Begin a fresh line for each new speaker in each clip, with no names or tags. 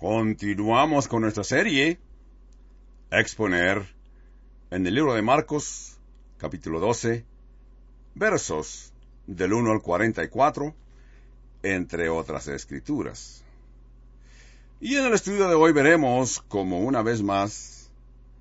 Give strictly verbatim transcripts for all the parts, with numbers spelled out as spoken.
Continuamos con nuestra serie Exponer en el libro de Marcos, capítulo doce, versos del uno al cuarenta y cuatro, entre otras escrituras. Y en el estudio de hoy veremos como una vez más,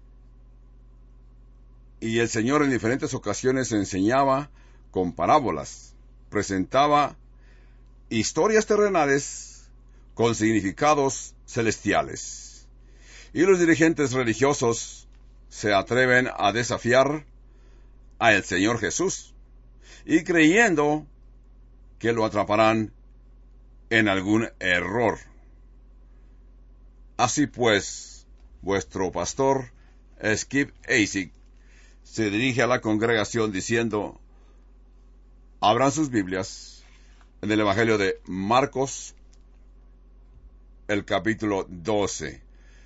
y el Señor en diferentes ocasiones enseñaba con parábolas, presentaba historias terrenales con significados celestiales. Y los dirigentes religiosos se atreven a desafiar a el Señor Jesús, y creyendo que lo atraparán en algún error. Así pues, vuestro pastor, Skip Heitzig, se dirige a la congregación diciendo: abran sus Biblias en el Evangelio de Marcos, el capítulo doce.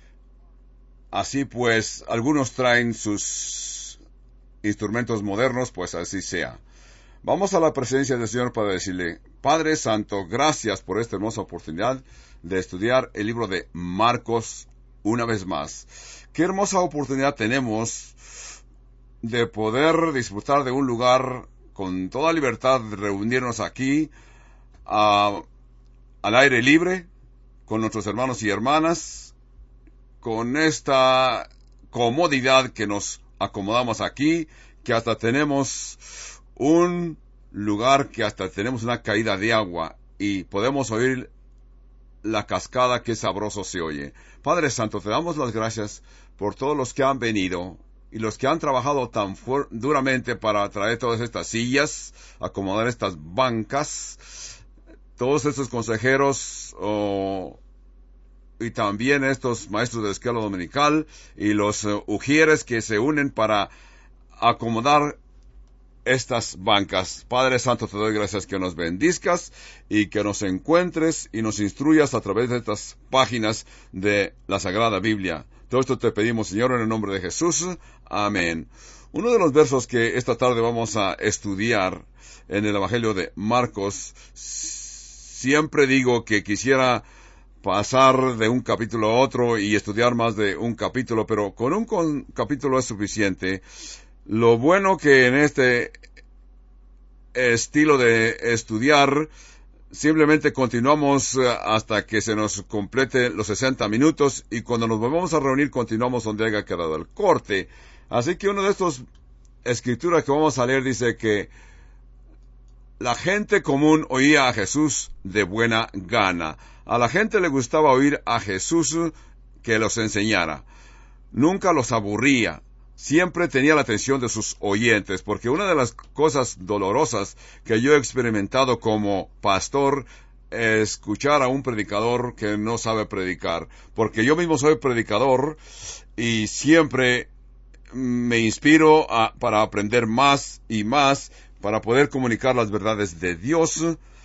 Así pues, algunos traen sus instrumentos modernos, pues así sea. Vamos a la presencia del Señor para decirle: Padre Santo, gracias por esta hermosa oportunidad de estudiar el libro de Marcos una vez más. Qué hermosa oportunidad tenemos de poder disfrutar de un lugar con toda libertad, de reunirnos aquí a, al aire libre, con nuestros hermanos y hermanas, con esta comodidad que nos acomodamos aquí, que hasta tenemos un lugar, que hasta tenemos una caída de agua y podemos oír la cascada, que sabroso se oye. Padre Santo, te damos las gracias por todos los que han venido y los que han trabajado tan duramente para traer todas estas sillas, acomodar estas bancas, todos estos consejeros oh, y también estos maestros de escuela dominical y los uh, ujieres que se unen para acomodar estas bancas. Padre Santo, te doy gracias que nos bendizcas y que nos encuentres y nos instruyas a través de estas páginas de la Sagrada Biblia. Todo esto te pedimos, Señor, en el nombre de Jesús. Amén. Uno de los versos que esta tarde vamos a estudiar en el Evangelio de Marcos, siempre digo que quisiera pasar de un capítulo a otro y estudiar más de un capítulo, pero con un con capítulo es suficiente. Lo bueno que en este estilo de estudiar, simplemente continuamos hasta que se nos complete los sesenta minutos, y cuando nos volvamos a reunir continuamos donde haya quedado el corte. Así que una de estas escrituras que vamos a leer dice que la gente común oía a Jesús de buena gana. A la gente le gustaba oír a Jesús que los enseñara. Nunca los aburría. Siempre tenía la atención de sus oyentes, porque una de las cosas dolorosas que yo he experimentado como pastor es escuchar a un predicador que no sabe predicar. Porque yo mismo soy predicador y siempre me inspiro a, para aprender más y más, para poder comunicar las verdades de Dios.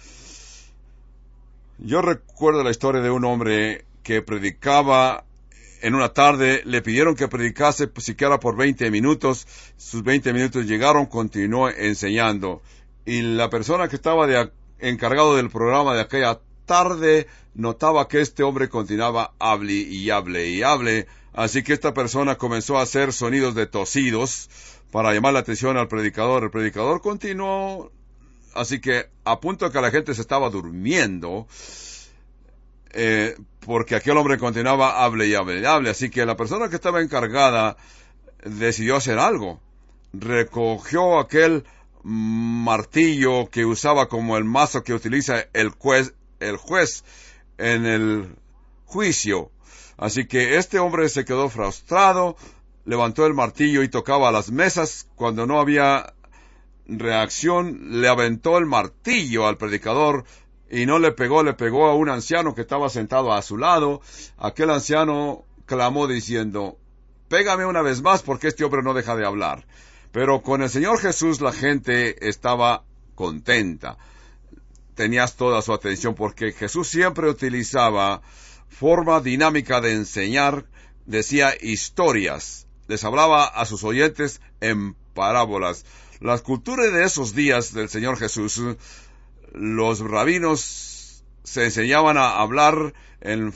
Yo recuerdo la historia de un hombre que predicaba. En una tarde le pidieron que predicase pues, siquiera por veinte minutos. Sus veinte minutos llegaron, continuó enseñando. Y la persona que estaba de, encargado del programa de aquella tarde notaba que este hombre continuaba hable y hable y hable. Así que esta persona comenzó a hacer sonidos de tosidos para llamar la atención al predicador. El predicador continuó, así que a punto de que la gente se estaba durmiendo, eh, porque aquel hombre continuaba hable y hable y hable. Así que la persona que estaba encargada decidió hacer algo. Recogió aquel martillo que usaba como el mazo que utiliza el juez, el juez en el juicio. Así que este hombre se quedó frustrado, levantó el martillo y tocaba las mesas. Cuando no había reacción, le aventó el martillo al predicador y no le pegó, le pegó a un anciano que estaba sentado a su lado. Aquel anciano clamó diciendo: pégame una vez más, porque este hombre no deja de hablar. Pero con el Señor Jesús la gente estaba contenta. Tenías toda su atención, porque Jesús siempre utilizaba forma dinámica de enseñar. Decía historias, les hablaba a sus oyentes en parábolas. Las culturas de esos días del Señor Jesús, los rabinos se enseñaban a hablar en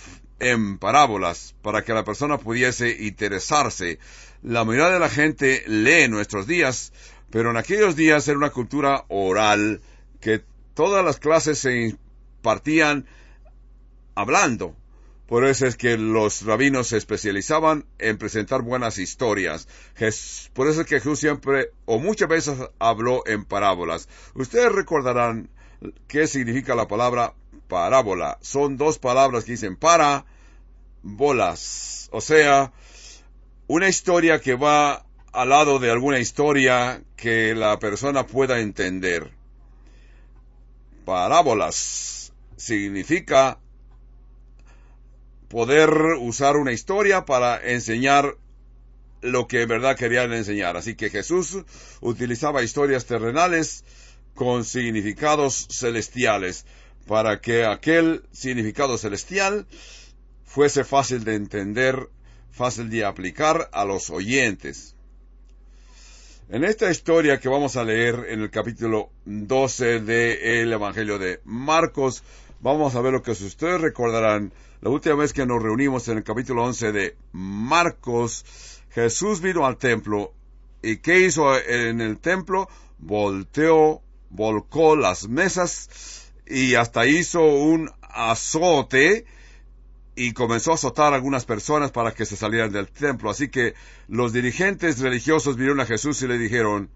en parábolas para que la persona pudiese interesarse. La mayoría de la gente lee en nuestros días, pero en aquellos días era una cultura oral que todas las clases se impartían hablando. Por eso es que los rabinos se especializaban en presentar buenas historias. Por eso es que Jesús siempre o muchas veces habló en parábolas. Ustedes recordarán qué significa la palabra parábola. Son dos palabras que dicen para, bolas. O sea, una historia que va al lado de alguna historia que la persona pueda entender. Parábolas significa poder usar una historia para enseñar lo que en verdad querían enseñar. Así que Jesús utilizaba historias terrenales con significados celestiales para que aquel significado celestial fuese fácil de entender, fácil de aplicar a los oyentes. En esta historia que vamos a leer en el capítulo doce del Evangelio de Marcos, vamos a ver lo que ustedes recordarán. La última vez que nos reunimos en el capítulo once de Marcos, Jesús vino al templo. ¿Y qué hizo en el templo? Volteó, volcó las mesas y hasta hizo un azote y comenzó a azotar a algunas personas para que se salieran del templo. Así que los dirigentes religiosos vinieron a Jesús y le dijeron: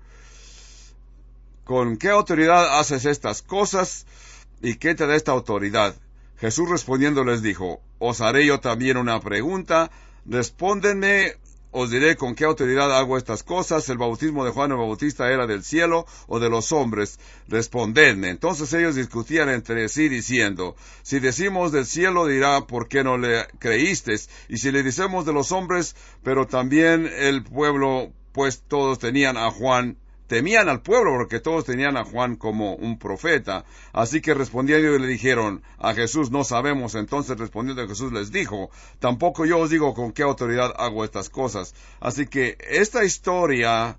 ¿con qué autoridad haces estas cosas? ¿Y qué te da esta autoridad? Jesús respondiendo les dijo: os haré yo también una pregunta, respóndenme, os diré con qué autoridad hago estas cosas. ¿El bautismo de Juan el Bautista era del cielo o de los hombres? Respondedme. Entonces ellos discutían entre sí diciendo: si decimos del cielo, dirá, ¿por qué no le creísteis? Y si le decimos de los hombres, pero también el pueblo, pues todos tenían a Juan, temían al pueblo porque todos tenían a Juan como un profeta. Así que respondiendo y le dijeron a Jesús: no sabemos. Entonces respondiendo Jesús les dijo: tampoco yo os digo con qué autoridad hago estas cosas. Así que esta historia,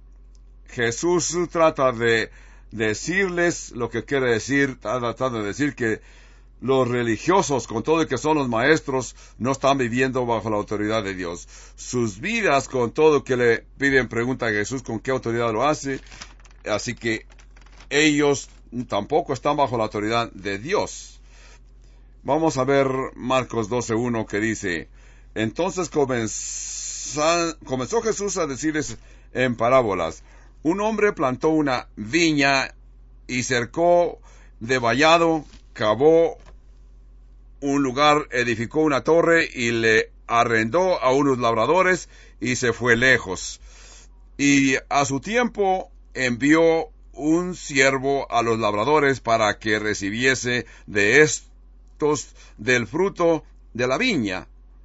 Jesús trata de decirles lo que quiere decir, trata de decir que los religiosos, con todo el que son los maestros, no están viviendo bajo la autoridad de Dios. Sus vidas, con todo que le piden, pregunta a Jesús con qué autoridad lo hace. Así que ellos tampoco están bajo la autoridad de Dios. Vamos a ver Marcos doce uno que dice: entonces comenzó, comenzó Jesús a decirles en parábolas: un hombre plantó una viña y cercó de vallado, cavó un lugar, edificó una torre y le arrendó a unos labradores y se fue lejos. Y a su tiempo envió un siervo a los labradores para que recibiese de estos del fruto de la viña.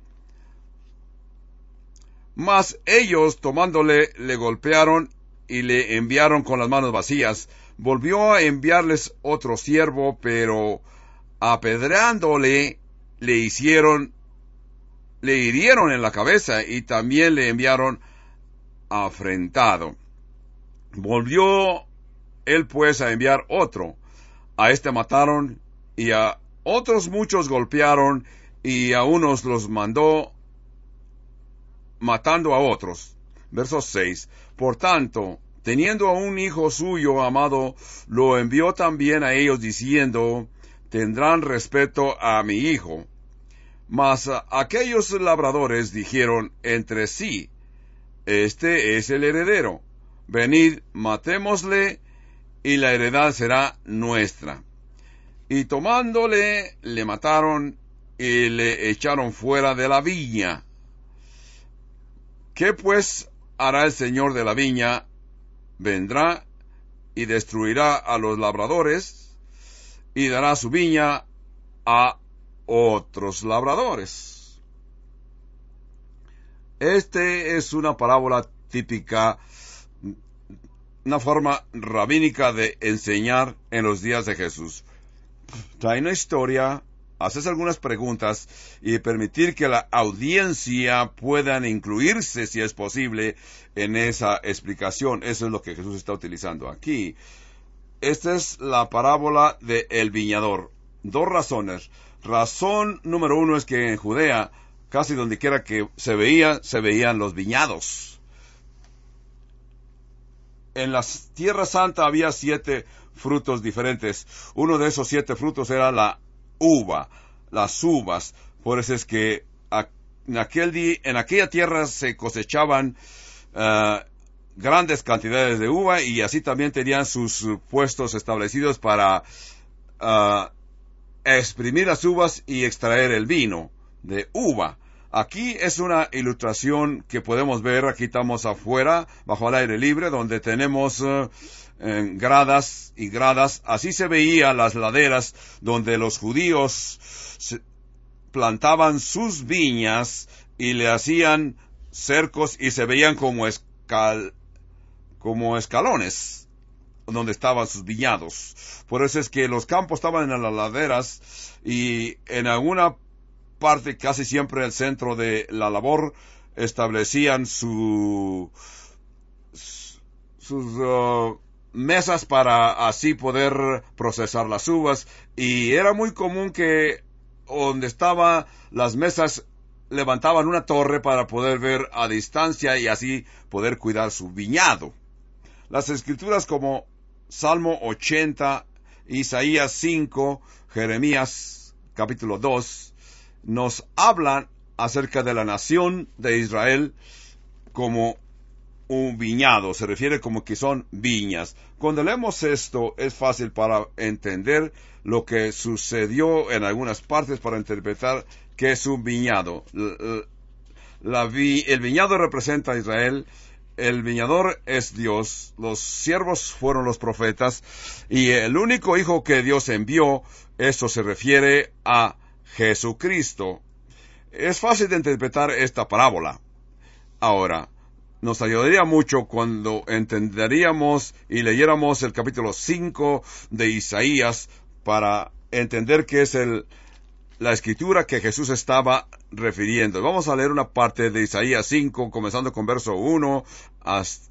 Mas ellos, tomándole, le golpearon y le enviaron con las manos vacías. Volvió a enviarles otro siervo, pero apedreándole, le hicieron, le hirieron en la cabeza y también le enviaron afrentado. Volvió él pues a enviar otro. A este mataron y a otros muchos golpearon y a unos los mandó matando a otros. Verso seis. Por tanto, teniendo a un hijo suyo amado, lo envió también a ellos diciendo: tendrán respeto a mi hijo. Mas aquellos labradores dijeron entre sí: este es el heredero. Venid, matémosle, y la heredad será nuestra. Y tomándole, le mataron y le echaron fuera de la viña. ¿Qué pues hará el señor de la viña? Vendrá y destruirá a los labradores y dará su viña a otros labradores. Este es una parábola típica, una forma rabínica de enseñar en los días de Jesús. Trae una historia, haces algunas preguntas y permitir que la audiencia puedan incluirse, si es posible, en esa explicación. Eso es lo que Jesús está utilizando aquí. Esta es la parábola del viñador. Dos razones. razón número uno es que en Judea, casi donde quiera que se veía, se veían los viñados. En la Tierra Santa había siete frutos diferentes. Uno de esos siete frutos era la uva, las uvas. Por eso es que en, aquel día, en aquella tierra se cosechaban uh, grandes cantidades de uva, y así también tenían sus puestos establecidos para uh, exprimir las uvas y extraer el vino de uva. Aquí es una ilustración que podemos ver. Aquí estamos afuera, bajo el aire libre, donde tenemos uh, eh, gradas y gradas. Así se veían las laderas donde los judíos se plantaban sus viñas y le hacían cercos, y se veían como, escal, como escalones donde estaban sus viñados. Por eso es que los campos estaban en las laderas, y en alguna parte, casi siempre el centro de la labor, establecían su, sus uh, mesas para así poder procesar las uvas. Y era muy común que donde estaban las mesas levantaban una torre para poder ver a distancia y así poder cuidar su viñado. Las escrituras como Salmo ochenta, Isaías cinco, Jeremías capítulo dos, nos hablan acerca de la nación de Israel como un viñado. Se refiere como que son viñas. Cuando leemos esto, es fácil para entender lo que sucedió en algunas partes, para interpretar qué es un viñado. La, la vi, el viñado representa a Israel. El viñador es Dios. Los siervos fueron los profetas. Y el único hijo que Dios envió, eso se refiere a Jesucristo. Es fácil de interpretar esta parábola. Ahora, nos ayudaría mucho cuando entenderíamos y leyéramos el capítulo cinco de Isaías para entender qué es el, la escritura que Jesús estaba refiriendo. Vamos a leer una parte de Isaías cinco, comenzando con verso uno. Hasta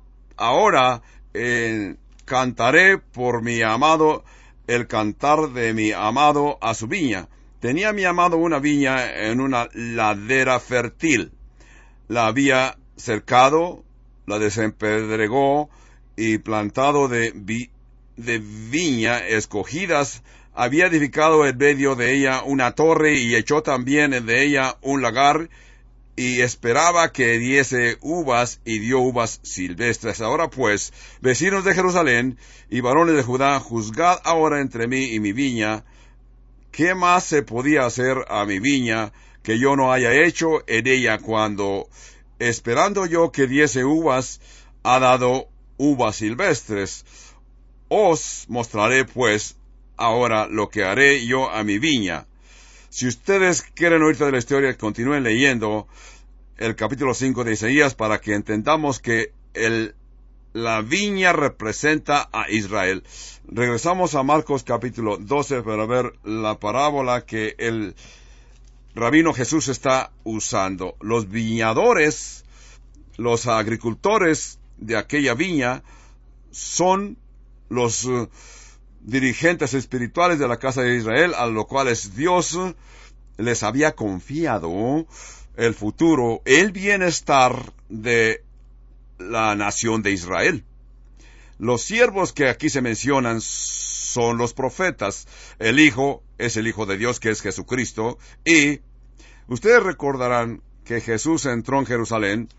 ahora eh, cantaré por mi amado el cantar de mi amado a su viña. Tenía mi amado una viña en una ladera fértil. La había cercado, la desempedregó y plantado de, vi, de viña escogidas. Había edificado en medio de ella una torre y echó también de ella un lagar, y esperaba que diese uvas, y dio uvas silvestres. Ahora pues, vecinos de Jerusalén y varones de Judá, juzgad ahora entre mí y mi viña. ¿Qué más se podía hacer a mi viña que yo no haya hecho en ella, cuando, esperando yo que diese uvas, ha dado uvas silvestres? Os mostraré pues ahora lo que haré yo a mi viña. Si ustedes quieren oír de la historia, continúen leyendo el capítulo cinco de Isaías para que entendamos que el, la viña representa a Israel. Regresamos a Marcos capítulo doce para ver la parábola que el rabino Jesús está usando. Los viñadores, los agricultores de aquella viña, son los uh, dirigentes espirituales de la casa de Israel, a los cuales Dios les había confiado el futuro, el bienestar de la nación de Israel. Los siervos que aquí se mencionan son los profetas. El Hijo es el Hijo de Dios, que es Jesucristo. Y ustedes recordarán que Jesús entró en Jerusalén.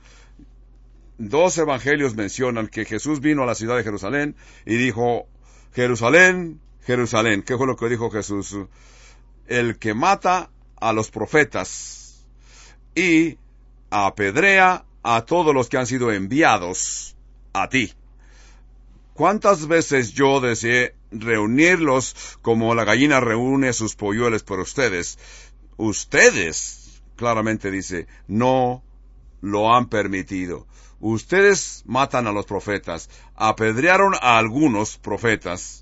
Dos evangelios mencionan que Jesús vino a la ciudad de Jerusalén y dijo: Jerusalén, Jerusalén. ¿Qué fue lo que dijo Jesús? El que mata a los profetas y apedrea a todos los que han sido enviados a ti. ¿Cuántas veces yo deseé reunirlos como la gallina reúne sus polluelos por ustedes? Ustedes, claramente dice, no lo han permitido. Ustedes matan a los profetas, apedrearon a algunos profetas.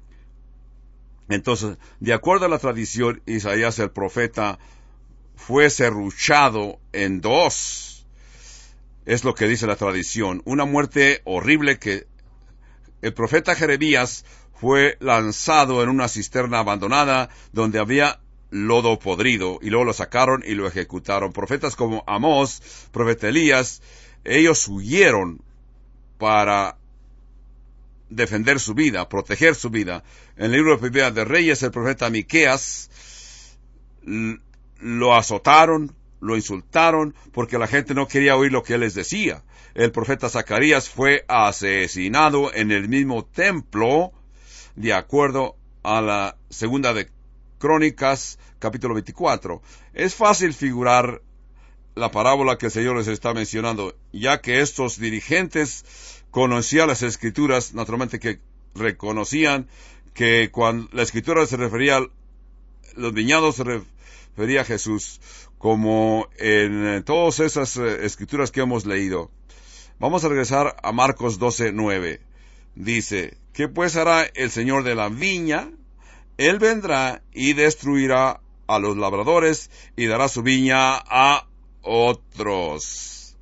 Entonces, de acuerdo a la tradición, Isaías el profeta fue serruchado en dos. Es lo que dice la tradición. Una muerte horrible que el profeta Jeremías fue lanzado en una cisterna abandonada donde había lodo podrido, y luego lo sacaron y lo ejecutaron. Profetas como Amós, profeta Elías, ellos huyeron para defender su vida, proteger su vida. En el libro de Primera de Reyes, el profeta Miqueas lo azotaron, lo insultaron, porque la gente no quería oír lo que él les decía. El profeta Zacarías fue asesinado en el mismo templo, de acuerdo a la segunda de Crónicas, capítulo veinticuatro. Es fácil figurar la parábola que el Señor les está mencionando, ya que estos dirigentes conocían las Escrituras, naturalmente que reconocían que cuando la Escritura se refería a los viñados, se refería a Jesús, como en todas esas Escrituras que hemos leído. Vamos a regresar a Marcos doce nueve. Dice, ¿qué pues hará el Señor de la viña? Él vendrá y destruirá a los labradores y dará su viña a otros.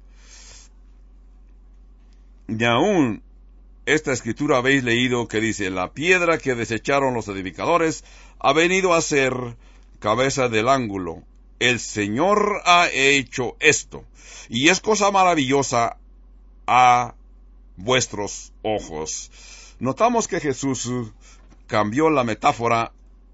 Y aún esta escritura habéis leído que dice, la piedra que desecharon los edificadores ha venido a ser cabeza del ángulo. El Señor ha hecho esto, y es cosa maravillosa a vuestros ojos. Notamos que Jesús cambió la metáfora,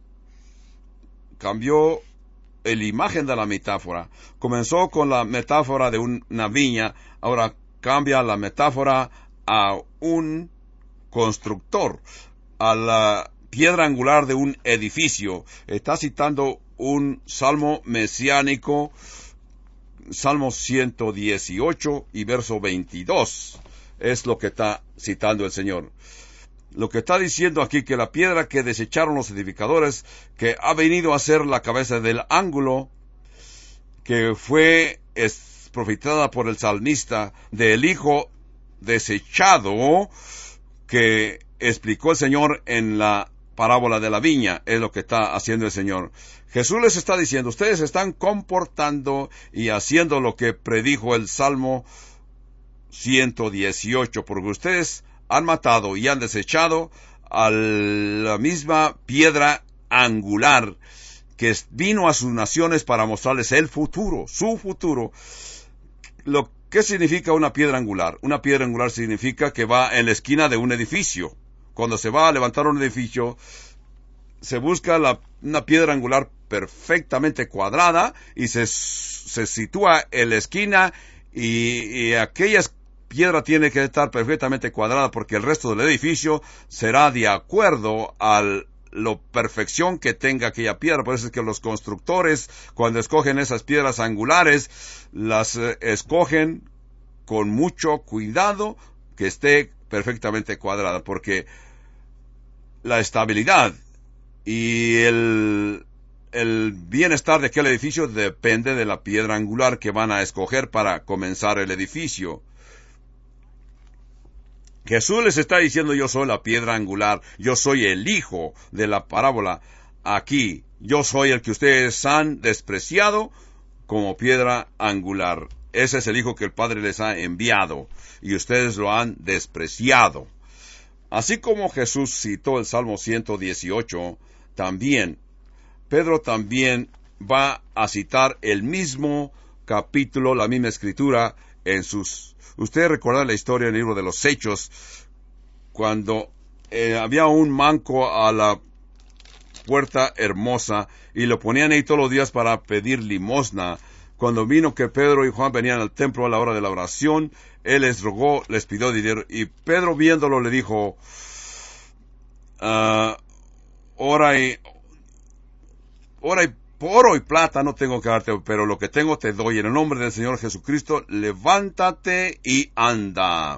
cambió la imagen de la metáfora. Comenzó con la metáfora de una viña, ahora cambia la metáfora a un constructor, a la piedra angular de un edificio. Está citando un salmo mesiánico, Salmo ciento dieciocho y verso veintidós. Es lo que está citando el Señor. Lo que está diciendo aquí, que la piedra que desecharon los edificadores, que ha venido a ser la cabeza del ángulo, que fue profetizada por el salmista del hijo desechado, que explicó el Señor en la parábola de la viña, es lo que está haciendo el Señor. Jesús les está diciendo, ustedes están comportando y haciendo lo que predijo el Salmo ciento dieciocho, porque ustedes han matado y han desechado a la misma piedra angular que vino a sus naciones para mostrarles el futuro, su futuro. Lo ¿Qué significa una piedra angular? Una piedra angular significa que va en la esquina de un edificio. Cuando se va a levantar un edificio, se busca la, una piedra angular perfectamente cuadrada y se, se sitúa en la esquina, y, y aquella piedra tiene que estar perfectamente cuadrada porque el resto del edificio será de acuerdo a la perfección que tenga aquella piedra. Por eso es que los constructores, cuando escogen esas piedras angulares, las eh, escogen con mucho cuidado, que esté perfectamente cuadrada, porque la estabilidad y el, el bienestar de aquel edificio depende de la piedra angular que van a escoger para comenzar el edificio. Jesús les está diciendo, yo soy la piedra angular, yo soy el hijo de la parábola. Aquí, yo soy el que ustedes han despreciado como piedra angular. Ese es el hijo que el Padre les ha enviado, y ustedes lo han despreciado. Así como Jesús citó el Salmo ciento dieciocho, también, Pedro también va a citar el mismo capítulo, la misma escritura, en sus... Ustedes recuerdan la historia en el libro de los Hechos, cuando eh, había un manco a la puerta hermosa, y lo ponían ahí todos los días para pedir limosna. Cuando vino que Pedro y Juan venían al templo a la hora de la oración, él les rogó, les pidió dinero, y Pedro viéndolo le dijo, uh, ora y, ora y, oro y plata no tengo que darte, pero lo que tengo te doy. En el nombre del Señor Jesucristo, levántate y anda.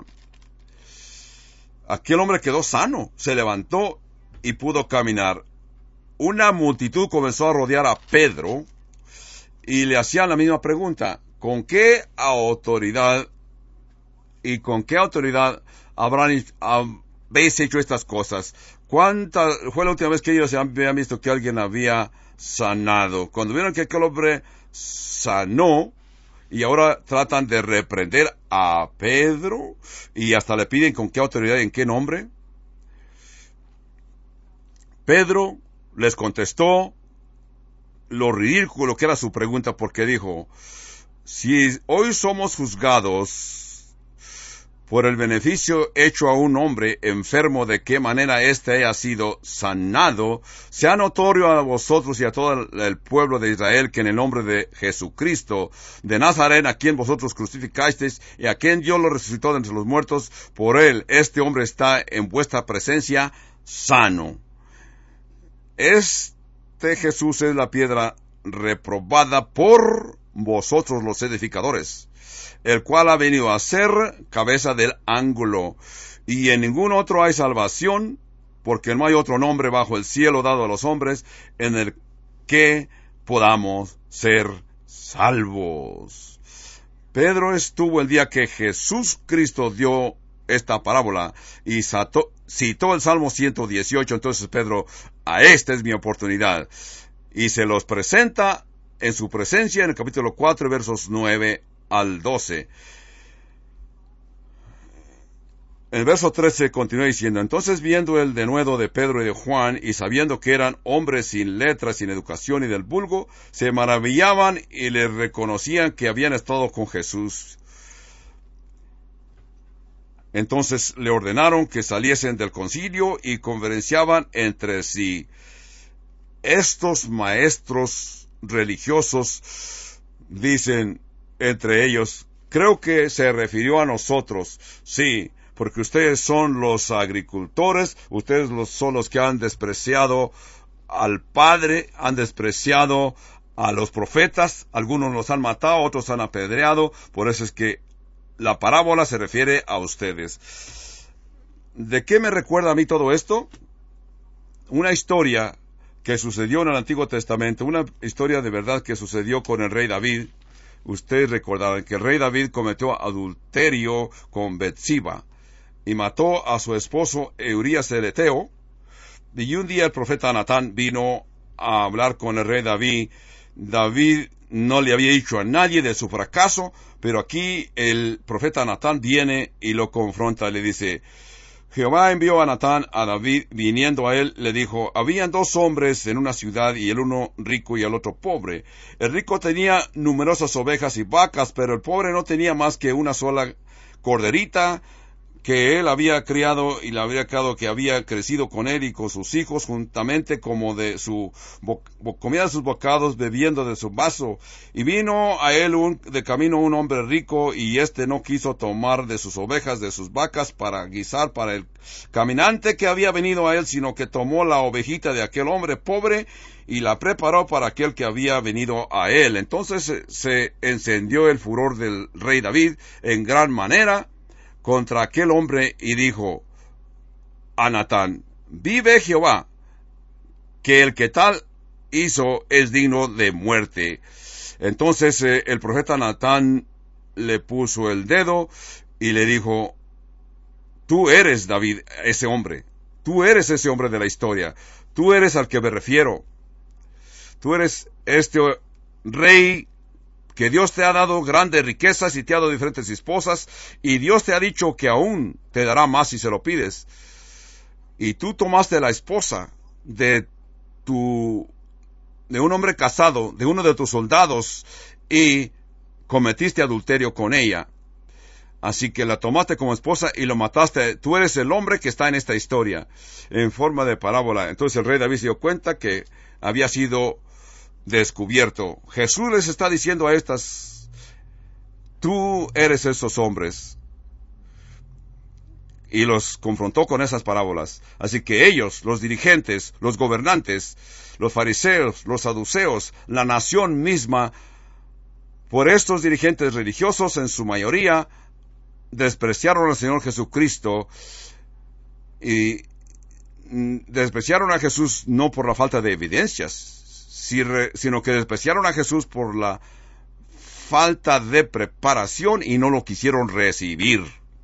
Aquel hombre quedó sano, se levantó y pudo caminar. Una multitud comenzó a rodear a Pedro y le hacían la misma pregunta: ¿con qué autoridad y con qué autoridad habrán, habéis hecho estas cosas? ¿Cuánta fue la última vez que ellos habían visto que alguien había sanado? Cuando vieron que aquel hombre sanó, y ahora tratan de reprender a Pedro, y hasta le piden con qué autoridad y en qué nombre. Pedro les contestó lo ridículo que era su pregunta, porque dijo, si hoy somos juzgados por el beneficio hecho a un hombre enfermo, de qué manera éste haya sido sanado, sea notorio a vosotros y a todo el pueblo de Israel que en el nombre de Jesucristo de Nazaret, a quien vosotros crucificasteis y a quien Dios lo resucitó de entre los muertos, por él este hombre está en vuestra presencia sano. Este Jesús es la piedra reprobada por vosotros los edificadores, el cual ha venido a ser cabeza del ángulo, y en ningún otro hay salvación, porque no hay otro nombre bajo el cielo dado a los hombres en el que podamos ser salvos. Pedro estuvo el día que Jesús Cristo dio esta parábola y citó, citó el Salmo ciento dieciocho. Entonces Pedro, a esta es mi oportunidad, y se los presenta en su presencia en el capítulo cuatro, versos nueve al doce. El verso trece continúa diciendo, entonces viendo el denuedo de Pedro y de Juan, y sabiendo que eran hombres sin letras, sin educación y del vulgo, se maravillaban y les reconocían que habían estado con Jesús. Entonces le ordenaron que saliesen del concilio y conferenciaban entre sí. Estos maestros religiosos dicen entre ellos, creo que se refirió a nosotros. Sí, porque ustedes son los agricultores, ustedes son los que han despreciado al Padre, han despreciado a los profetas, algunos los han matado, otros han apedreado, por eso es que la parábola se refiere a ustedes. ¿De qué me recuerda a mí todo esto? Una historia que sucedió en el Antiguo Testamento, una historia de verdad que sucedió con el rey David. Ustedes recordarán que el rey David cometió adulterio con Betseba y mató a su esposo Urías el Eteo. Y un día el profeta Natán vino a hablar con el rey David. David no le había dicho a nadie de su fracaso, pero aquí el profeta Natán viene y lo confronta. Le dice, Jehová envió a Natán a David, viniendo a él, le dijo, habían dos hombres en una ciudad, y el uno rico y el otro pobre. El rico tenía numerosas ovejas y vacas, pero el pobre no tenía más que una sola corderita, que él había criado y la había criado, que había crecido con él y con sus hijos, juntamente como de su comida de sus bocados, bebiendo de su vaso. Y vino a él un, de camino un hombre rico, y éste no quiso tomar de sus ovejas, de sus vacas, para guisar para el caminante que había venido a él, sino que tomó la ovejita de aquel hombre pobre y la preparó para aquel que había venido a él. Entonces se, se encendió el furor del rey David en gran manera contra aquel hombre, y dijo a Natán, vive Jehová, que el que tal hizo es digno de muerte. Entonces eh, el profeta Natán le puso el dedo y le dijo, tú eres David, ese hombre, tú eres ese hombre de la historia, tú eres al que me refiero, tú eres este rey que Dios te ha dado grandes riquezas y te ha dado diferentes esposas, y Dios te ha dicho que aún te dará más si se lo pides. Y tú tomaste la esposa de tu, de un hombre casado, de uno de tus soldados, y cometiste adulterio con ella. Así que la tomaste como esposa y lo mataste. Tú eres el hombre que está en esta historia, en forma de parábola. Entonces el rey David se dio cuenta que había sido descubierto. Jesús les está diciendo a estas, tú eres esos hombres, y los confrontó con esas parábolas. Así que ellos, los dirigentes, los gobernantes, los fariseos, los saduceos, la nación misma, por estos dirigentes religiosos en su mayoría, despreciaron al Señor Jesucristo, y despreciaron a Jesús no por la falta de evidencias, sino que despreciaron a Jesús por la falta de preparación y no lo quisieron recibir.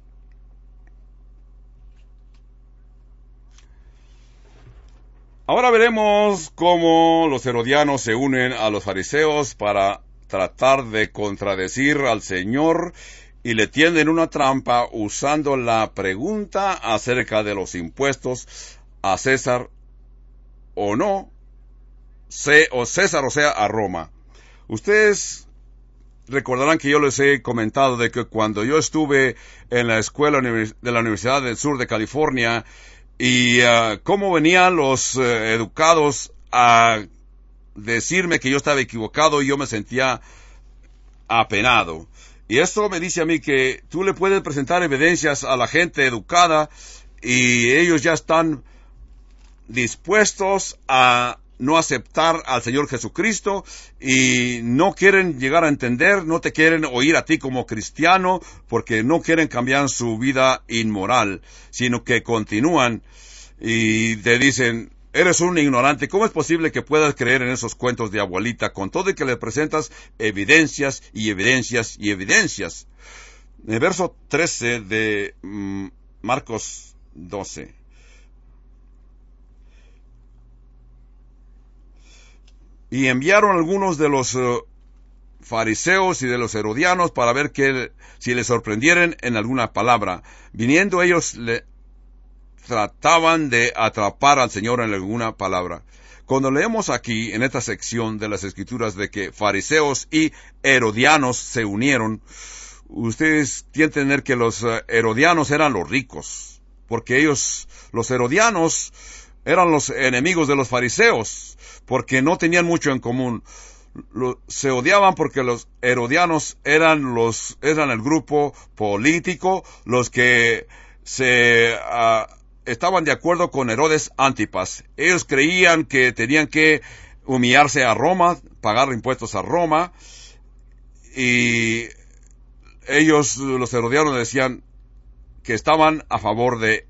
Ahora veremos cómo los herodianos se unen a los fariseos para tratar de contradecir al Señor, y le tienden una trampa usando la pregunta acerca de los impuestos a César o no, C o César, o sea, a Roma. Ustedes recordarán que yo les he comentado de que cuando yo estuve en la escuela de la Universidad del Sur de California y uh, cómo venían los uh, educados a decirme que yo estaba equivocado y yo me sentía apenado. Y esto me dice a mí que tú le puedes presentar evidencias a la gente educada y ellos ya están dispuestos a no aceptar al Señor Jesucristo y no quieren llegar a entender, no te quieren oír a ti como cristiano porque no quieren cambiar su vida inmoral, sino que continúan y te dicen, eres un ignorante, ¿cómo es posible que puedas creer en esos cuentos de abuelita con todo y que le presentas evidencias y evidencias y evidencias? En el verso trece de mm, Marcos doce. Y enviaron algunos de los uh, fariseos y de los herodianos para ver que, si les sorprendieran en alguna palabra. Viniendo ellos, le trataban de atrapar al Señor en alguna palabra. Cuando leemos aquí, en esta sección de las Escrituras, de que fariseos y herodianos se unieron, ustedes tienen que entender que los uh, herodianos eran los ricos, porque ellos, los herodianos, eran los enemigos de los fariseos, porque no tenían mucho en común. Lo, se odiaban porque los herodianos eran los eran el grupo político, los que se uh, estaban de acuerdo con Herodes Antipas. Ellos creían que tenían que humillarse a Roma, pagar impuestos a Roma, y ellos, los herodianos, decían que estaban a favor de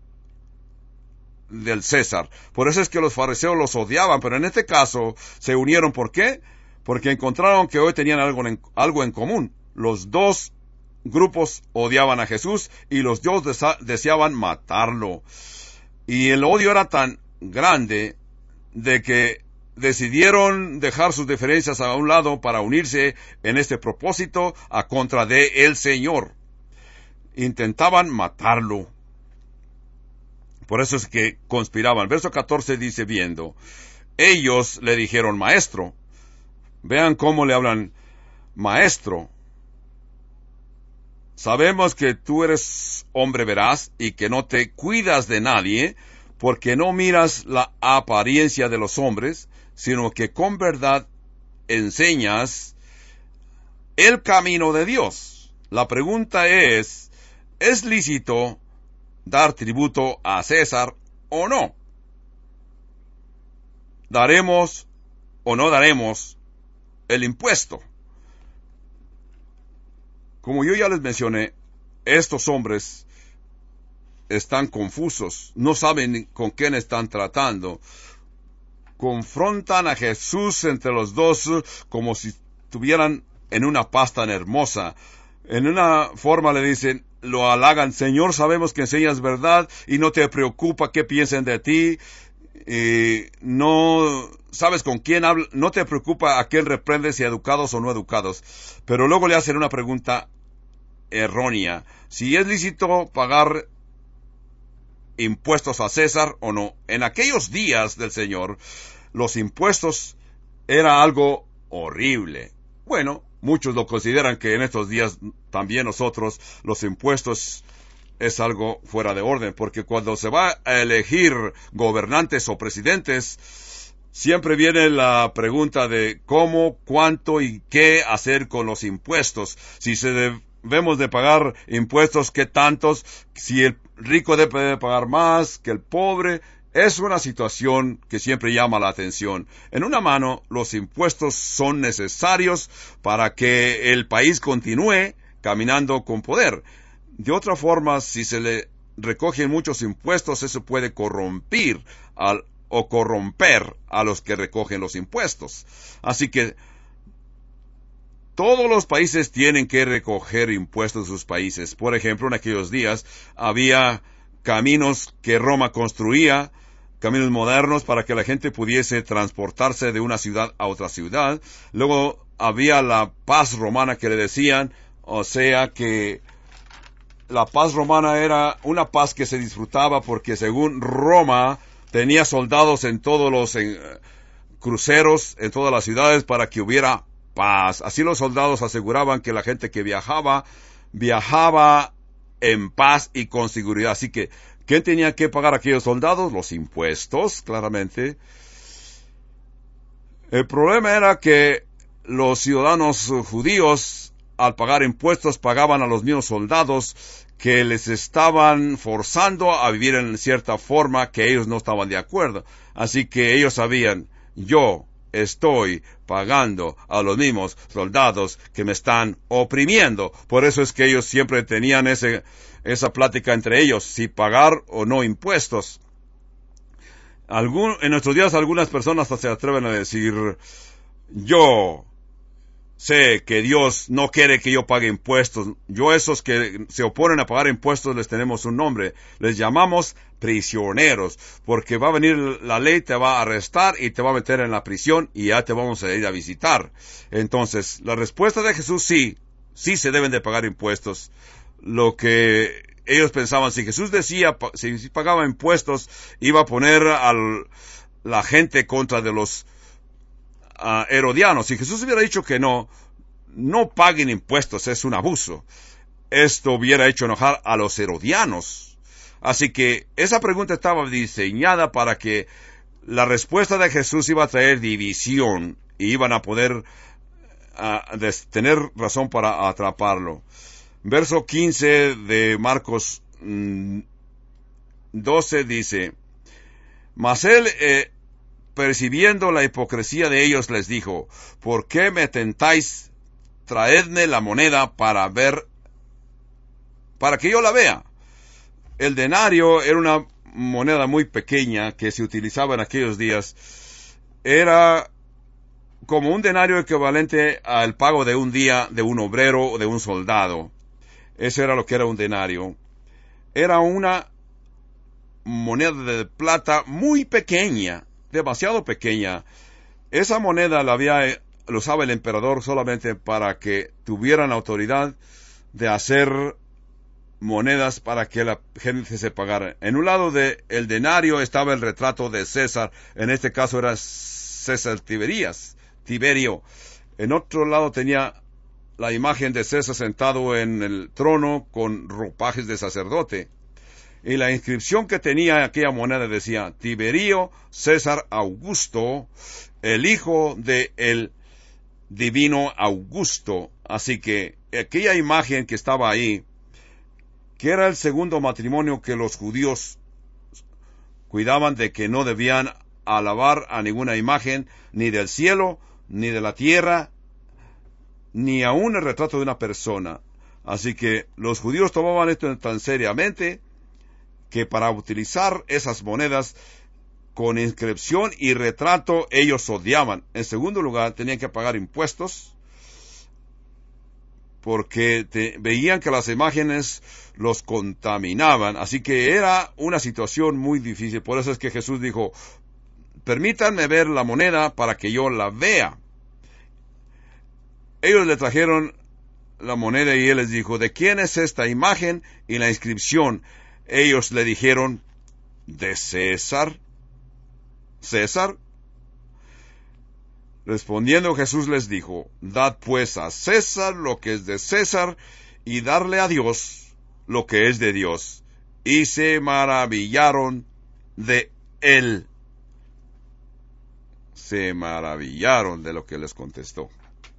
del César. Por eso es que los fariseos los odiaban, pero en este caso se unieron. ¿Por qué? Porque encontraron que hoy tenían algo en, algo en común. Los dos grupos odiaban a Jesús y los dos desa- deseaban matarlo. Y el odio era tan grande de que decidieron dejar sus diferencias a un lado para unirse en este propósito a contra de el Señor. Intentaban matarlo. Por eso es que conspiraban. Verso catorce dice, viendo, ellos le dijeron, maestro. Vean cómo le hablan, maestro. Sabemos que tú eres hombre veraz y que no te cuidas de nadie, porque no miras la apariencia de los hombres, sino que con verdad enseñas el camino de Dios. La pregunta es, ¿es lícito dar tributo a César o no? ¿Daremos o no daremos el impuesto? Como yo ya les mencioné, estos hombres están confusos, no saben con quién están tratando. Confrontan a Jesús entre los dos como si estuvieran en una paz tan hermosa. En una forma le dicen, lo halagan, Señor, sabemos que enseñas verdad y no te preocupa qué piensen de ti, y no sabes con quién habla, no te preocupa a quién reprendes, si educados o no educados. Pero luego le hacen una pregunta errónea, si es lícito pagar impuestos a César o no. En aquellos días del Señor, los impuestos era algo horrible. Bueno, muchos lo consideran que en estos días también nosotros los impuestos es algo fuera de orden, porque cuando se va a elegir gobernantes o presidentes, siempre viene la pregunta de cómo, cuánto y qué hacer con los impuestos. Si se debemos de pagar impuestos, qué tantos, si el rico debe pagar más que el pobre. Es una situación que siempre llama la atención. En una mano, los impuestos son necesarios para que el país continúe caminando con poder. De otra forma, si se le recogen muchos impuestos, eso puede corromper al, o corromper a los que recogen los impuestos. Así que todos los países tienen que recoger impuestos de sus países. Por ejemplo, en aquellos días había caminos que Roma construía, caminos modernos para que la gente pudiese transportarse de una ciudad a otra ciudad. Luego había la paz romana que le decían, o sea que la paz romana era una paz que se disfrutaba porque según Roma tenía soldados en todos los en, cruceros en todas las ciudades para que hubiera paz. Así los soldados aseguraban que la gente que viajaba, viajaba en paz y con seguridad. Así que, ¿quién tenía que pagar a aquellos soldados? Los impuestos, claramente. El problema era que los ciudadanos judíos, al pagar impuestos, pagaban a los mismos soldados que les estaban forzando a vivir en cierta forma que ellos no estaban de acuerdo. Así que ellos sabían, yo estoy pagando a los mismos soldados que me están oprimiendo. Por eso es que ellos siempre tenían ese, esa plática entre ellos, si pagar o no impuestos. Algún, en nuestros días algunas personas hasta se atreven a decir, yo sé que Dios no quiere que yo pague impuestos. Yo, esos que se oponen a pagar impuestos, les tenemos un nombre. Les llamamos prisioneros, porque va a venir la ley, te va a arrestar y te va a meter en la prisión y ya te vamos a ir a visitar. Entonces, la respuesta de Jesús, sí, sí se deben de pagar impuestos. Lo que ellos pensaban, si Jesús decía, si pagaba impuestos, iba a poner a la gente contra de los Uh, herodianos. Si Jesús hubiera dicho que no, no paguen impuestos, es un abuso, esto hubiera hecho enojar a los herodianos. Así que esa pregunta estaba diseñada para que la respuesta de Jesús iba a traer división y iban a poder uh, tener razón para atraparlo. Verso quince de Marcos mm, doce dice, mas él eh, percibiendo la hipocresía de ellos, les dijo, ¿por qué me tentáis? Traedme la moneda para ver, para que yo la vea. El denario era una moneda muy pequeña que se utilizaba en aquellos días. Era como un denario equivalente al pago de un día de un obrero o de un soldado. Eso era lo que era un denario. Era una moneda de plata muy pequeña, demasiado pequeña. Esa moneda la había, lo usaba el emperador solamente para que tuvieran autoridad de hacer monedas para que la gente se pagara. En un lado del denario estaba el retrato de César, en este caso era César Tiberías, Tiberio. En otro lado tenía la imagen de César sentado en el trono con ropajes de sacerdote. Y la inscripción que tenía aquella moneda decía, Tiberio César Augusto, el hijo de el divino Augusto. Así que aquella imagen que estaba ahí, que era el segundo matrimonio que los judíos cuidaban de que no debían alabar a ninguna imagen, ni del cielo, ni de la tierra, ni aún el retrato de una persona. Así que los judíos tomaban esto tan seriamente, que para utilizar esas monedas con inscripción y retrato ellos odiaban. En segundo lugar, tenían que pagar impuestos porque te, veían que las imágenes los contaminaban. Así que era una situación muy difícil. Por eso es que Jesús dijo, permítanme ver la moneda para que yo la vea. Ellos le trajeron la moneda y él les dijo, ¿de quién es esta imagen y la inscripción? Ellos le dijeron, ¿de César? ¿César? Respondiendo Jesús les dijo, dad pues a César lo que es de César, y darle a Dios lo que es de Dios. Y se maravillaron de él. Se maravillaron de lo que les contestó.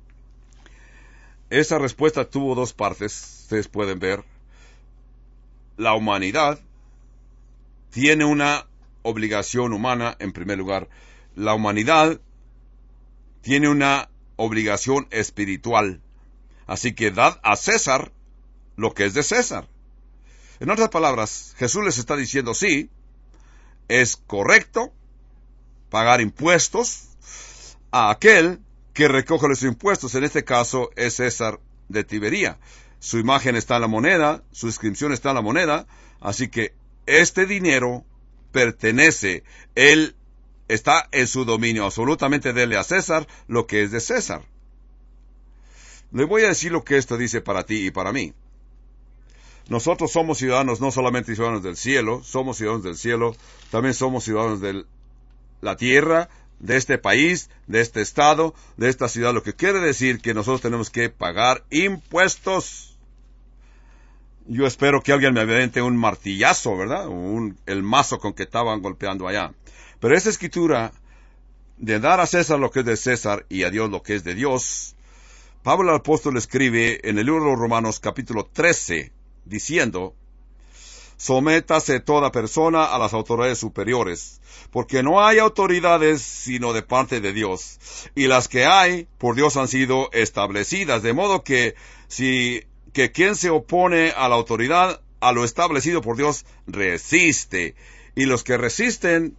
Esa respuesta tuvo dos partes, ustedes pueden ver. La humanidad tiene una obligación humana, en primer lugar. La humanidad tiene una obligación espiritual. Así que dad a César lo que es de César. En otras palabras, Jesús les está diciendo, sí, es correcto pagar impuestos a aquel que recoge los impuestos. En este caso es César de Tibería. Su imagen está en la moneda, su inscripción está en la moneda, así que este dinero pertenece, él está en su dominio, absolutamente dele a César lo que es de César. Le voy a decir lo que esto dice para ti y para mí. Nosotros somos ciudadanos, no solamente ciudadanos del cielo, somos ciudadanos del cielo, también somos ciudadanos de la tierra, de este país, de este estado, de esta ciudad, lo que quiere decir que nosotros tenemos que pagar impuestos. Yo espero que alguien me aviente un martillazo, ¿verdad? Un, el mazo con que estaban golpeando allá. Pero esa escritura de dar a César lo que es de César y a Dios lo que es de Dios, Pablo el apóstol escribe en el libro de los Romanos capítulo trece, diciendo: sométase toda persona a las autoridades superiores, porque no hay autoridades sino de parte de Dios, y las que hay por Dios han sido establecidas, de modo que si que quien se opone a la autoridad, a lo establecido por Dios, resiste, y los que resisten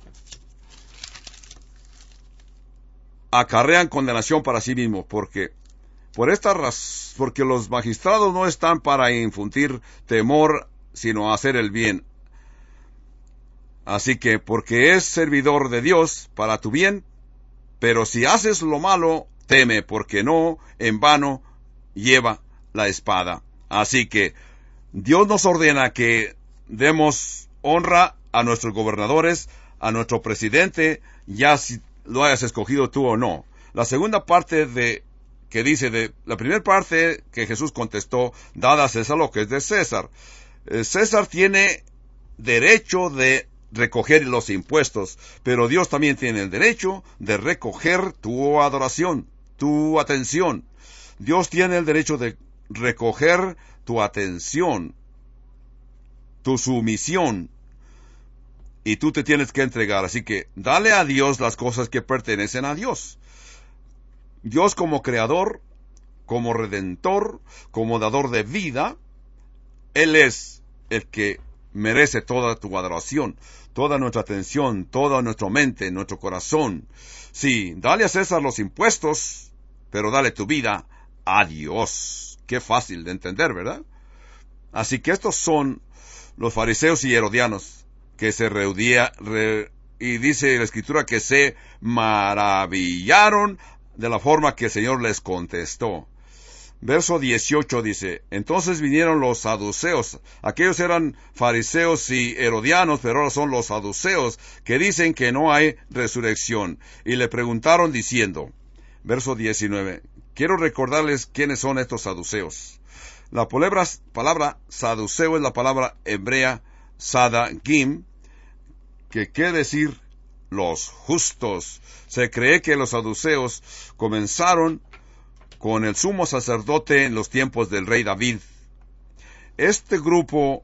acarrean condenación para sí mismos, porque por esta razón, porque los magistrados no están para infundir temor, sino hacer el bien. Así que, porque es servidor de Dios para tu bien, pero si haces lo malo, teme, porque no en vano lleva la espada. Así que Dios nos ordena que demos honra a nuestros gobernadores, a nuestro presidente, ya si lo hayas escogido tú o no. La segunda parte de que dice de la primera parte que Jesús contestó, dada a César lo que es de César. César tiene derecho de recoger los impuestos, pero Dios también tiene el derecho de recoger tu adoración, tu atención. Dios tiene el derecho de recoger tu atención, tu sumisión, y tú te tienes que entregar. Así que dale a Dios las cosas que pertenecen a Dios. Dios como creador, como redentor, como dador de vida, Él es el que merece toda tu adoración, toda nuestra atención, toda nuestra mente, nuestro corazón. Sí, dale a César los impuestos, pero dale tu vida a Dios. Qué fácil de entender, ¿verdad? Así que estos son los fariseos y herodianos que se reunían, re, y dice la Escritura que se maravillaron de la forma que el Señor les contestó. Verso dieciocho dice: entonces vinieron los saduceos. Aquellos eran fariseos y herodianos, pero ahora son los saduceos, que dicen que no hay resurrección. Y le preguntaron diciendo, verso diecinueve, quiero recordarles quiénes son estos saduceos. La palabra, palabra saduceo es la palabra hebrea sadagim, que quiere decir los justos. Se cree que los saduceos comenzaron con el sumo sacerdote en los tiempos del rey David. Este grupo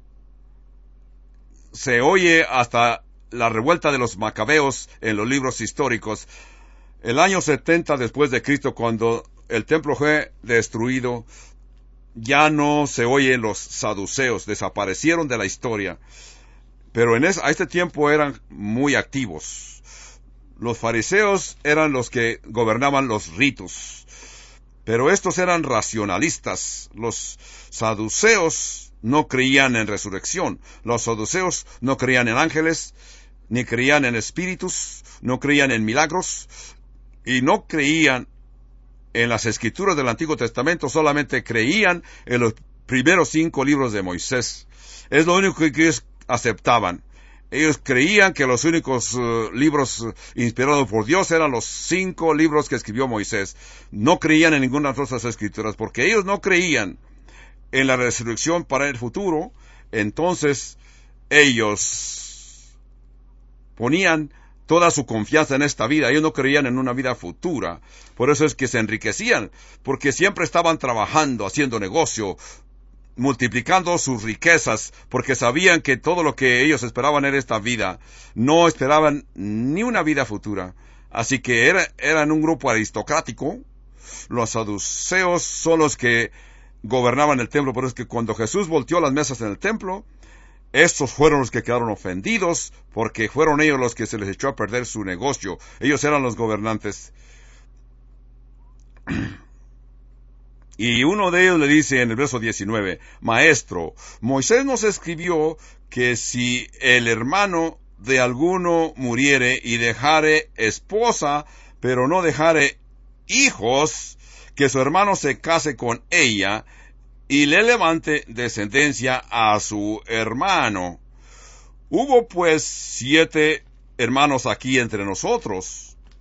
se oye hasta la revuelta de los macabeos en los libros históricos. El año setenta después de Cristo, cuando el templo fue destruido, ya no se oyen los saduceos, desaparecieron de la historia. Pero en ese, a este tiempo eran muy activos. Los fariseos eran los que gobernaban los ritos, pero estos eran racionalistas. Los saduceos no creían en resurrección. Los saduceos no creían en ángeles, ni creían en espíritus, no creían en milagros, y no creían en las escrituras del Antiguo Testamento, solamente creían en los primeros cinco libros de Moisés. Es lo único que ellos aceptaban. Ellos creían que los únicos uh, libros uh, inspirados por Dios eran los cinco libros que escribió Moisés. No creían en ninguna de otras escrituras, porque ellos no creían en la resurrección para el futuro. Entonces ellos ponían toda su confianza en esta vida. Ellos no creían en una vida futura. Por eso es que se enriquecían, porque siempre estaban trabajando, haciendo negocio, multiplicando sus riquezas, porque sabían que todo lo que ellos esperaban era esta vida. No esperaban ni una vida futura. Así que era, eran un grupo aristocrático. Los saduceos son los que gobernaban el templo. Por eso es que cuando Jesús volteó las mesas en el templo, estos fueron los que quedaron ofendidos, porque fueron ellos los que se les echó a perder su negocio. Ellos eran los gobernantes. Y uno de ellos le dice en el verso diecinueve, Maestro, Moisés nos escribió que si el hermano de alguno muriere y dejare esposa, pero no dejare hijos, que su hermano se case con ella y le levante descendencia a su hermano. Hubo pues siete hermanos aquí entre nosotros.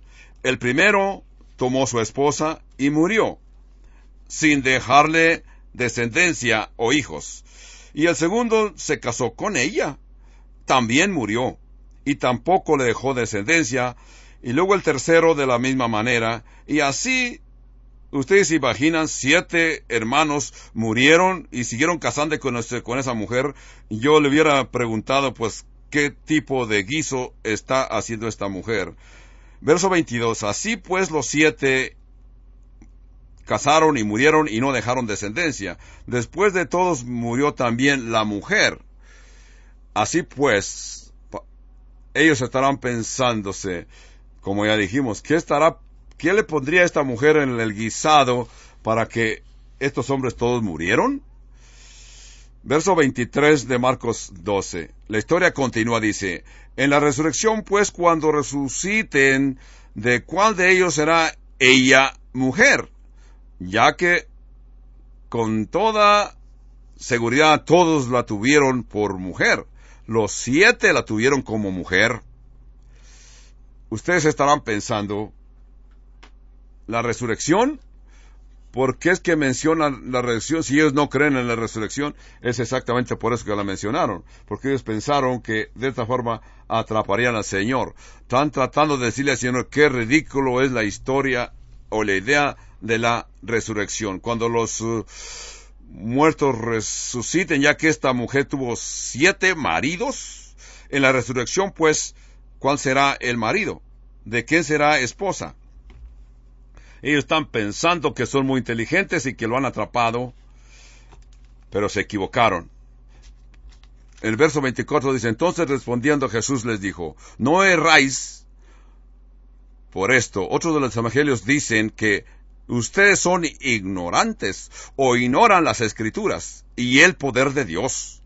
El primero tomó su esposa y murió, sin dejarle descendencia o hijos. Y el segundo se casó con ella, también murió, y tampoco le dejó descendencia. Y luego el tercero de la misma manera, y así, ustedes se imaginan, siete hermanos murieron y siguieron casando con, este, con esa mujer. Yo le hubiera preguntado, pues, ¿qué tipo de guiso está haciendo esta mujer? Verso veintidós, así pues los siete casaron y murieron y no dejaron descendencia. Después de todos murió también la mujer. Así pues, ellos estarán pensándose, como ya dijimos, ¿qué estará, qué le pondría a esta mujer en el guisado para que estos hombres todos murieron? Verso veintitrés de Marcos doce. La historia continúa, dice, en la resurrección, pues, cuando resuciten, ¿de cuál de ellos será ella mujer? Ya que con toda seguridad todos la tuvieron por mujer. Los siete la tuvieron como mujer. Ustedes estarán pensando, ¿la resurrección? ¿Por qué es que mencionan la resurrección? Si ellos no creen en la resurrección, es exactamente por eso que la mencionaron. Porque ellos pensaron que de esta forma atraparían al Señor. Están tratando de decirle al Señor qué ridículo es la historia o la idea de la resurrección. Cuando los uh, muertos resuciten, ya que esta mujer tuvo siete maridos, en la resurrección, pues, ¿cuál será el marido? ¿De quién será esposa? Ellos están pensando que son muy inteligentes y que lo han atrapado, pero se equivocaron. El verso veinticuatro dice, entonces respondiendo Jesús les dijo, no erráis por esto. Otros de los evangelios dicen que ustedes son ignorantes o ignoran las Escrituras y el poder de Dios.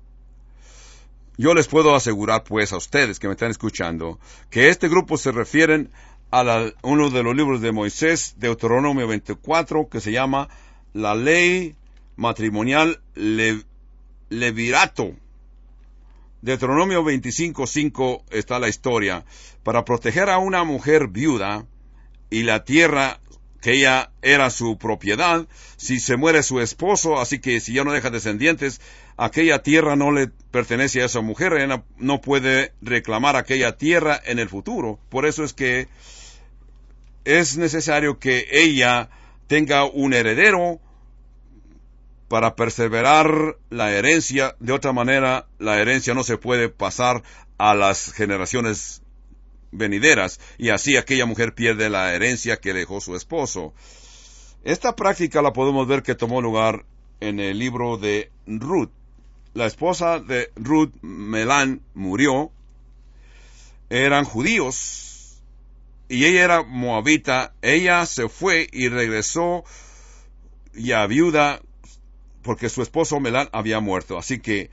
Yo les puedo asegurar, pues, a ustedes que me están escuchando, que este grupo se refieren a la, uno de los libros de Moisés, Deuteronomio veinticuatro, que se llama la ley matrimonial le, levirato. Deuteronomio veinticinco cinco está la historia. Para proteger a una mujer viuda y la tierra que ella era su propiedad, si se muere su esposo, así que si ya no deja descendientes, aquella tierra no le pertenece a esa mujer, ella no puede reclamar aquella tierra en el futuro. Por eso es que es necesario que ella tenga un heredero para perseverar la herencia. De otra manera, la herencia no se puede pasar a las generaciones venideras, y así aquella mujer pierde la herencia que dejó su esposo. Esta práctica la podemos ver que tomó lugar en el libro de Ruth. La esposa de Ruth, Melán, murió. Eran judíos y ella era moabita. Ella se fue y regresó ya viuda porque su esposo Melán había muerto. Así que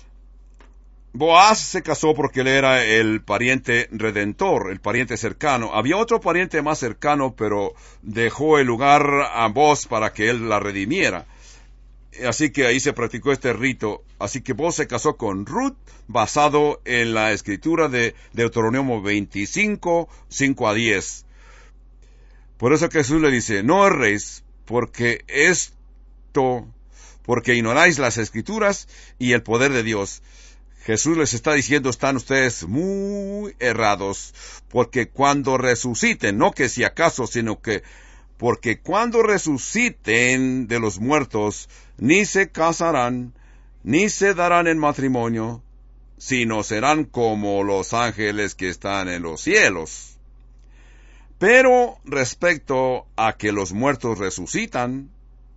Boaz se casó porque él era el pariente redentor, el pariente cercano. Había otro pariente más cercano, pero dejó el lugar a Boaz para que él la redimiera. Así que ahí se practicó este rito. Así que Boaz se casó con Ruth, basado en la escritura de Deuteronomio veinticinco, cinco a diez. Por eso que Jesús le dice, no erréis, porque esto, porque ignoráis las escrituras y el poder de Dios. Jesús les está diciendo, están ustedes muy errados, porque cuando resuciten, no que si acaso, sino que porque cuando resuciten de los muertos, ni se casarán, ni se darán en matrimonio, sino serán como los ángeles que están en los cielos. Pero respecto a que los muertos resucitan,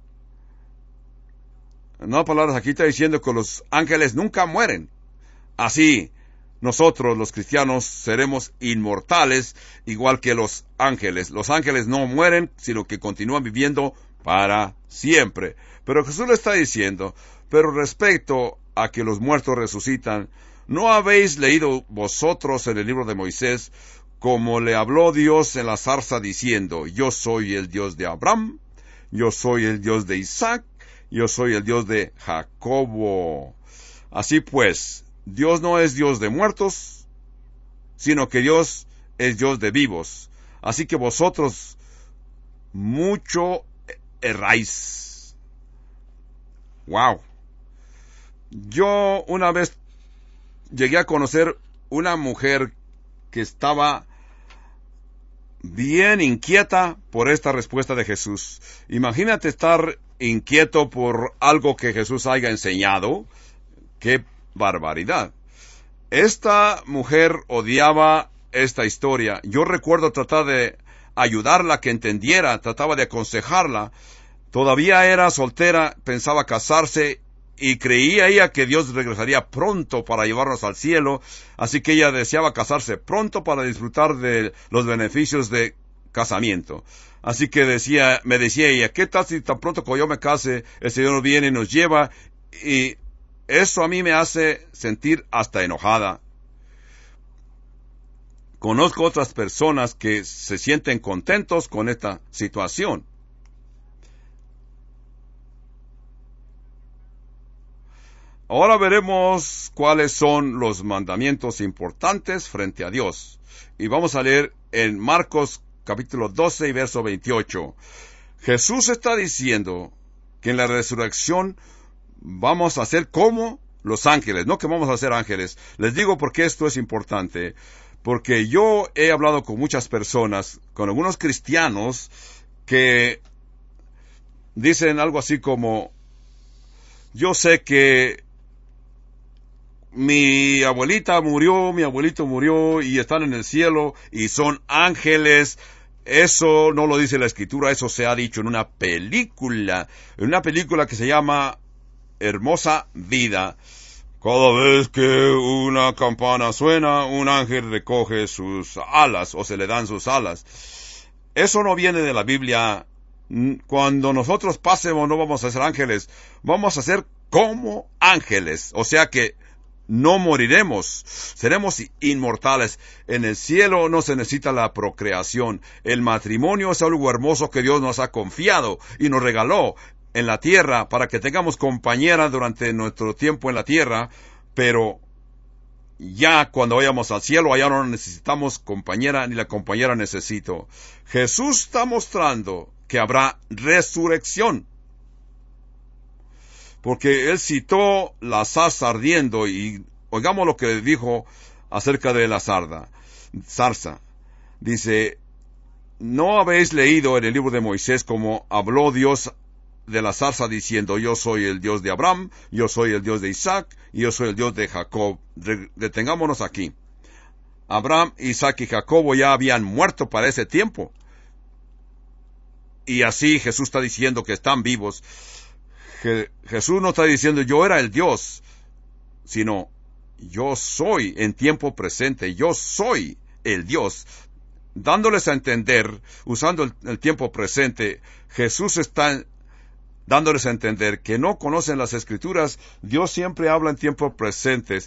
no palabras, aquí está diciendo que los ángeles nunca mueren. Así, nosotros los cristianos seremos inmortales, igual que los ángeles. Los ángeles no mueren, sino que continúan viviendo para siempre. Pero Jesús le está diciendo, pero respecto a que los muertos resucitan, ¿no habéis leído vosotros en el libro de Moisés, como le habló Dios en la zarza diciendo, yo soy el Dios de Abraham, yo soy el Dios de Isaac, yo soy el Dios de Jacobo? Así pues, Dios no es Dios de muertos, sino que Dios es Dios de vivos. así que vosotros mucho erráis. Wow. Yo una vez llegué a conocer una mujer que estaba bien inquieta por esta respuesta de Jesús. Imagínate estar inquieto por algo que Jesús haya enseñado. ¡Qué barbaridad! Esta mujer odiaba esta historia. Yo recuerdo tratar de ayudarla a que entendiera, trataba de aconsejarla. Todavía era soltera, pensaba casarse y creía ella que Dios regresaría pronto para llevarnos al cielo, así que ella deseaba casarse pronto para disfrutar de los beneficios de casamiento. Así que decía, me decía ella, ¿qué tal si tan pronto como yo me case, el Señor viene y nos lleva? Y eso a mí me hace sentir hasta enojada. Conozco otras personas que se sienten contentos con esta situación. Ahora veremos cuáles son los mandamientos importantes frente a Dios. Y vamos a leer en Marcos capítulo doce y verso veintiocho. Jesús está diciendo que en la resurrección vamos a ser como los ángeles, no que vamos a ser ángeles. Les digo por qué esto es importante. Porque yo he hablado con muchas personas, con algunos cristianos, que dicen algo así como, yo sé que mi abuelita murió, mi abuelito murió y están en el cielo y son ángeles. Eso no lo dice la Escritura, eso se ha dicho en una película, en una película que se llama Hermosa Vida. Cada vez que una campana suena, un ángel recoge sus alas o se le dan sus alas. Eso no viene de la Biblia. Cuando nosotros pasemos no vamos a ser ángeles, vamos a ser como ángeles. O sea que no moriremos, seremos inmortales. En el cielo no se necesita la procreación. El matrimonio es algo hermoso que Dios nos ha confiado y nos regaló en la tierra para que tengamos compañera durante nuestro tiempo en la tierra, pero ya cuando vayamos al cielo, allá no necesitamos compañera ni la compañera necesito. Jesús está mostrando que habrá resurrección, porque él citó la zarza ardiendo y oigamos lo que dijo acerca de la zarza. zarza. Dice, ¿no habéis leído en el libro de Moisés cómo habló Dios de la zarza diciendo, yo soy el Dios de Abraham, yo soy el Dios de Isaac, y yo soy el Dios de Jacob? Detengámonos aquí. Abraham, Isaac y Jacob ya habían muerto para ese tiempo. Y así Jesús está diciendo que están vivos. Je- Jesús no está diciendo yo era el Dios, sino yo soy en tiempo presente, yo soy el Dios. Dándoles a entender, usando el, el tiempo presente, Jesús está dándoles a entender que no conocen las Escrituras. Dios siempre habla en tiempos presentes.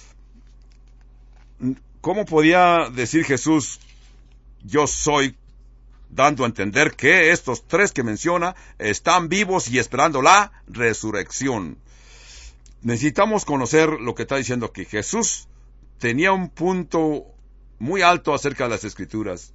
¿Cómo podía decir Jesús, yo soy, dando a entender que estos tres que menciona están vivos y esperando la resurrección? Necesitamos conocer lo que está diciendo aquí. Jesús tenía un punto muy alto acerca de las Escrituras.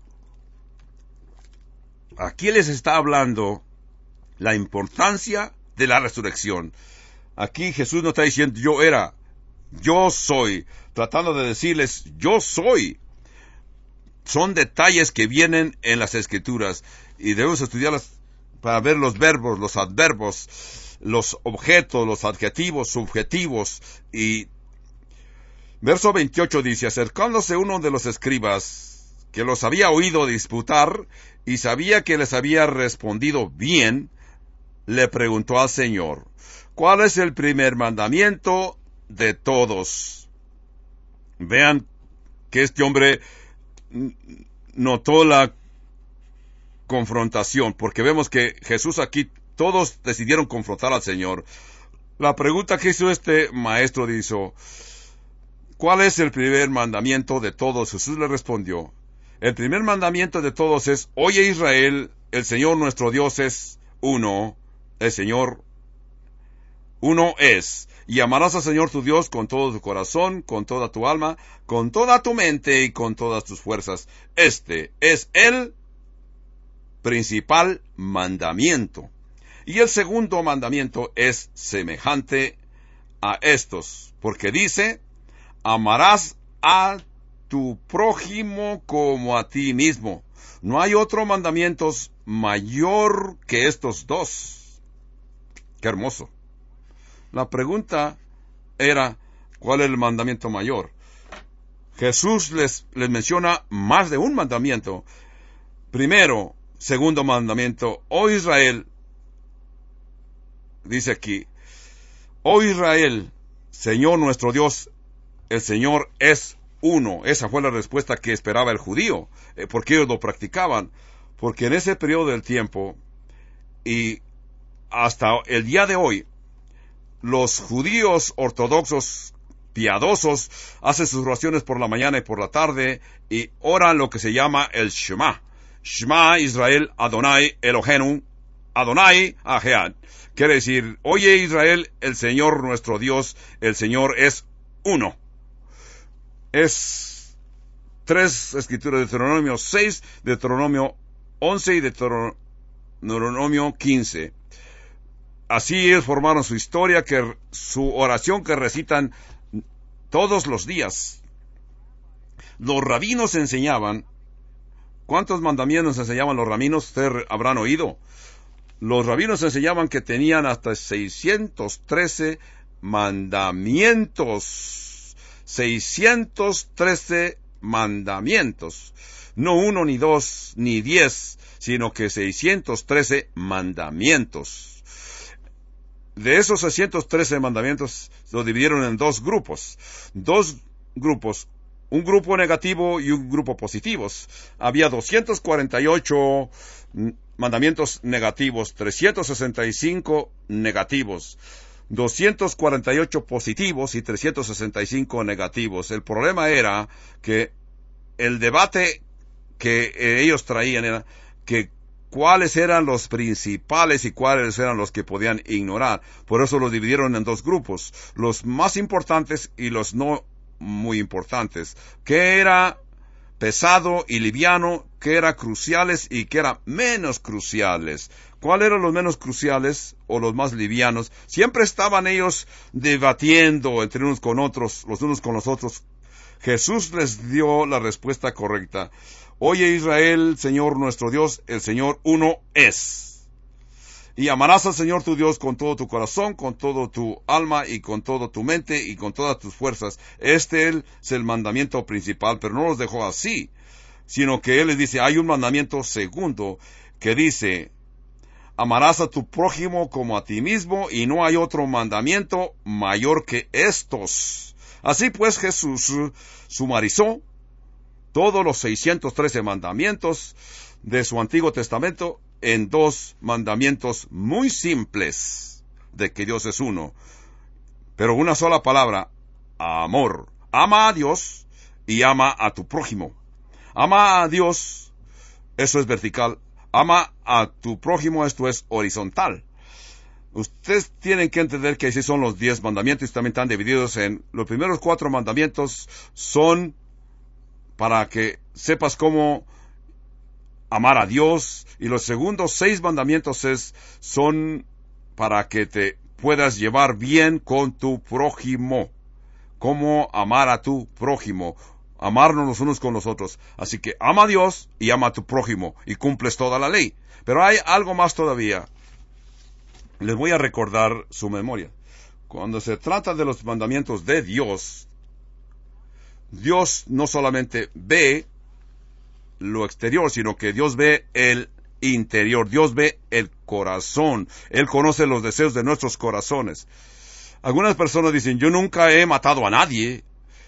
Aquí les está hablando la importancia de la resurrección. Aquí Jesús no está diciendo yo era, yo soy, tratando de decirles yo soy. Son detalles que vienen en las Escrituras y debemos estudiarlas para ver los verbos, los adverbos, los objetos, los adjetivos, subjetivos. Y verso veintiocho dice, acercándose uno de los escribas que los había oído disputar y sabía que les había respondido bien, le preguntó al Señor, ¿cuál es el primer mandamiento de todos? Vean que este hombre notó la confrontación, porque vemos que Jesús aquí, todos decidieron confrontar al Señor. La pregunta que hizo este maestro dijo, ¿cuál es el primer mandamiento de todos? Jesús le respondió, el primer mandamiento de todos es, oye Israel, el Señor nuestro Dios es uno, el Señor uno es. Y amarás al Señor tu Dios con todo tu corazón, con toda tu alma, con toda tu mente y con todas tus fuerzas. Este es el principal mandamiento. Y el segundo mandamiento es semejante a estos, porque dice, amarás a tu prójimo como a ti mismo. No hay otro mandamiento mayor que estos dos. Qué hermoso. La pregunta era, ¿cuál es el mandamiento mayor? Jesús les, les menciona más de un mandamiento. Primero, segundo mandamiento, oh Israel, dice aquí, oh Israel, Señor nuestro Dios, el Señor es uno. Esa fue la respuesta que esperaba el judío, eh, porque ellos lo practicaban. Porque en ese periodo del tiempo, y hasta el día de hoy, los judíos ortodoxos piadosos hacen sus oraciones por la mañana y por la tarde y oran lo que se llama el Shema. Shema Israel Adonai Eloheinu Adonai Ahad. Quiere decir, oye Israel, el Señor nuestro Dios, el Señor es uno. Es tres escrituras de Deuteronomio seis, Deuteronomio once y Deuteronomio quince. Así ellos formaron su historia, que su oración que recitan todos los días. Los rabinos enseñaban, ¿cuántos mandamientos enseñaban los rabinos? Ustedes habrán oído. Los rabinos enseñaban que tenían hasta seiscientos trece mandamientos. seiscientos trece mandamientos. No uno, ni dos, ni diez, sino que seiscientos trece mandamientos. De esos seiscientos trece mandamientos, los dividieron en dos grupos. Dos grupos, un grupo negativo y un grupo positivos. Había doscientos cuarenta y ocho mandamientos negativos, trescientos sesenta y cinco negativos, doscientos cuarenta y ocho positivos y trescientos sesenta y cinco negativos. El problema era que el debate que ellos traían era que cuáles eran los principales y cuáles eran los que podían ignorar. Por eso los dividieron en dos grupos, los más importantes y los no muy importantes. ¿Qué era pesado y liviano? ¿Qué era cruciales y qué era menos cruciales? ¿Cuáles eran los menos cruciales o los más livianos? Siempre estaban ellos debatiendo entre unos con otros, los unos con los otros. Jesús les dio la respuesta correcta. Oye Israel, Señor nuestro Dios, el Señor uno es. Y amarás al Señor tu Dios con todo tu corazón, con todo tu alma y con toda tu mente y con todas tus fuerzas. Este es el mandamiento principal, pero no los dejó así, sino que Él les dice, hay un mandamiento segundo que dice, amarás a tu prójimo como a ti mismo, y no hay otro mandamiento mayor que estos. Así pues Jesús sumarizó todos los seiscientos trece mandamientos de su Antiguo Testamento en dos mandamientos muy simples de que Dios es uno. Pero una sola palabra, amor. Ama a Dios y ama a tu prójimo. Ama a Dios, eso es vertical. Ama a tu prójimo, esto es horizontal. Ustedes tienen que entender que así son los diez mandamientos y también están divididos en los primeros cuatro mandamientos son para que sepas cómo amar a Dios, y los segundos seis mandamientos es, son para que te puedas llevar bien con tu prójimo. Cómo amar a tu prójimo, amarnos los unos con los otros. Así que ama a Dios y ama a tu prójimo y cumples toda la ley. Pero hay algo más todavía. Les voy a recordar su memoria. Cuando se trata de los mandamientos de Dios, Dios no solamente ve lo exterior, sino que Dios ve el interior. Dios ve el corazón. Él conoce los deseos de nuestros corazones. Algunas personas dicen, yo nunca he matado a nadie.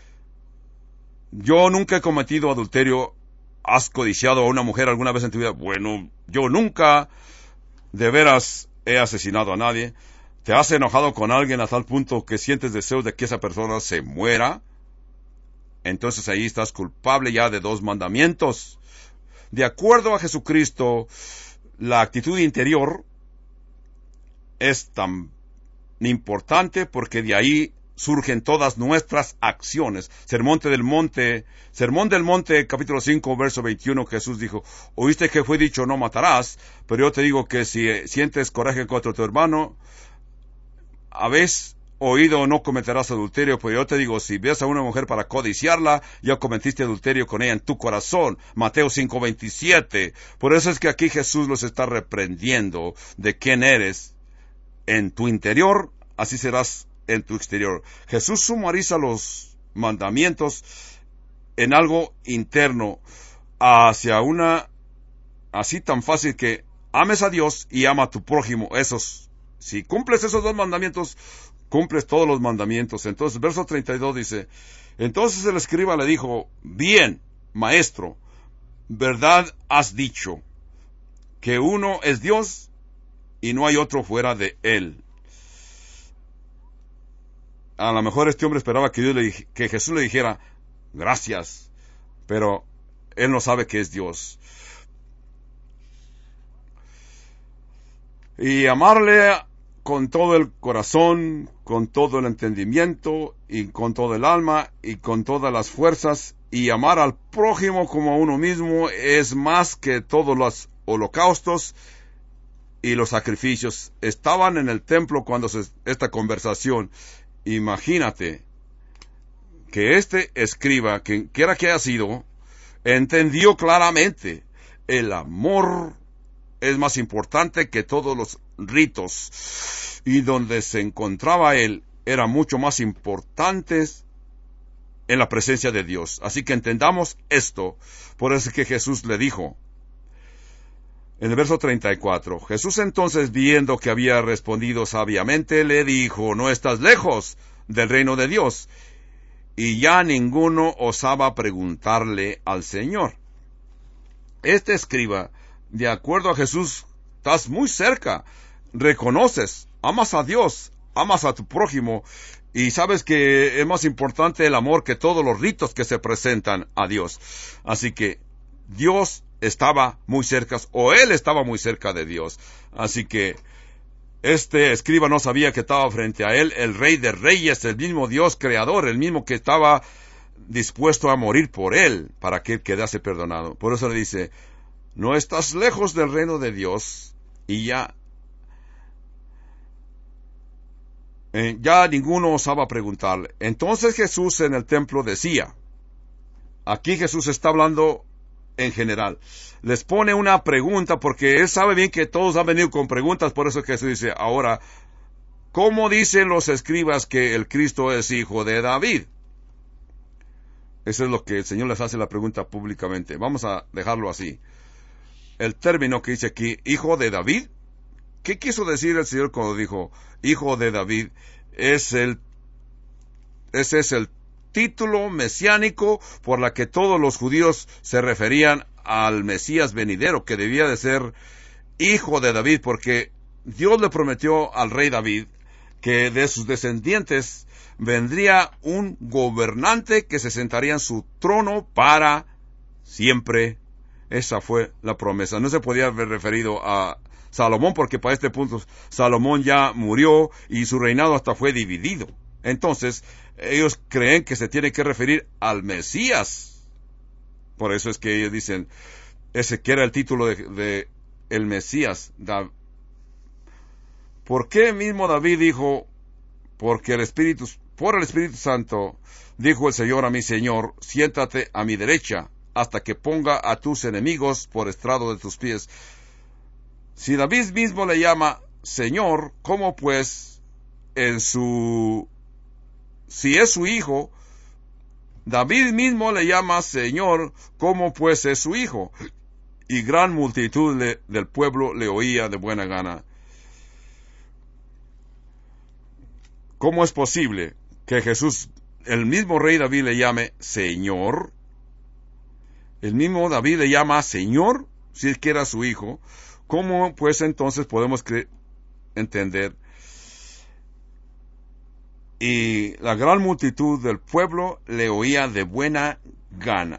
Yo nunca he cometido adulterio. ¿Has codiciado a una mujer alguna vez en tu vida? Bueno, yo nunca de veras he asesinado a nadie. ¿Te has enojado con alguien a tal punto que sientes deseos de que esa persona se muera? Entonces ahí estás culpable ya de dos mandamientos. De acuerdo a Jesucristo, la actitud interior es tan importante porque de ahí surgen todas nuestras acciones. Sermón del Monte, Sermón del Monte, capítulo cinco, verso veintiuno, Jesús dijo, oíste que fue dicho, no matarás, pero yo te digo que si sientes coraje contra tu hermano, habéis oído, no cometerás adulterio, pero yo te digo, si ves a una mujer para codiciarla, ya cometiste adulterio con ella en tu corazón. Mateo cinco veintisiete. Por eso es que aquí Jesús los está reprendiendo de quién eres en tu interior, así serás en tu exterior. Jesús sumariza los mandamientos en algo interno hacia una, así tan fácil que ames a Dios y ama a tu prójimo. Esos, si cumples esos dos mandamientos, cumples todos los mandamientos. Entonces, verso treinta y dos dice, entonces el escriba le dijo, bien, maestro, verdad has dicho, que uno es Dios y no hay otro fuera de él. A lo mejor este hombre esperaba que, Dios le, que Jesús le dijera, gracias, pero él no sabe que es Dios. Y amarle con todo el corazón, con todo el entendimiento, y con todo el alma, y con todas las fuerzas, y amar al prójimo como a uno mismo es más que todos los holocaustos y los sacrificios. Estaban en el templo cuando se, esta conversación. Imagínate que este escriba, quien quiera que haya sido, entendió claramente el amor es más importante que todos los ritos, y donde se encontraba él era mucho más importantes en la presencia de Dios. Así que entendamos esto. Por eso es que Jesús le dijo en el verso treinta y cuatro, Jesús entonces, viendo que había respondido sabiamente, le dijo, no estás lejos del reino de Dios. Y ya ninguno osaba preguntarle al Señor. Este escriba, de acuerdo a Jesús, estás muy cerca, reconoces, amas a Dios, amas a tu prójimo, y sabes que es más importante el amor que todos los ritos que se presentan a Dios. Así que Dios estaba muy cerca, o él estaba muy cerca de Dios. Así que este escriba no sabía que estaba frente a él el Rey de Reyes, el mismo Dios creador, el mismo que estaba dispuesto a morir por él, para que él quedase perdonado. Por eso le dice, no estás lejos del reino de Dios, y ya, eh, ya ninguno osaba preguntarle. Entonces Jesús en el templo decía, aquí Jesús está hablando en general, les pone una pregunta, porque él sabe bien que todos han venido con preguntas. Por eso Jesús dice, ahora, ¿cómo dicen los escribas que el Cristo es hijo de David? Eso es lo que el Señor les hace la pregunta públicamente. Vamos a dejarlo así. El término que dice aquí, hijo de David, ¿qué quiso decir el Señor cuando dijo hijo de David? Es el, ese es el título mesiánico por la que todos los judíos se referían al Mesías venidero, que debía de ser hijo de David, porque Dios le prometió al rey David que de sus descendientes vendría un gobernante que se sentaría en su trono para siempre. Esa fue la promesa. No se podía haber referido a Salomón, porque para este punto Salomón ya murió y su reinado hasta fue dividido. Entonces, ellos creen que se tiene que referir al Mesías. Por eso es que ellos dicen, ese que era el título de, de el Mesías. Da, ¿Por qué mismo David dijo, porque el Espíritu, por el Espíritu Santo, dijo el Señor a mi Señor, siéntate a mi derecha, hasta que ponga a tus enemigos por estrado de tus pies? Si David mismo le llama Señor, ¿cómo pues en su... si es su hijo, David mismo le llama Señor, ¿cómo pues es su hijo? Y gran multitud le, del pueblo le oía de buena gana. ¿Cómo es posible que Jesús, el mismo rey David, le llame Señor? El mismo David le llama Señor, si es que era su hijo. ¿Cómo pues entonces podemos cre- entender? Y la gran multitud del pueblo le oía de buena gana.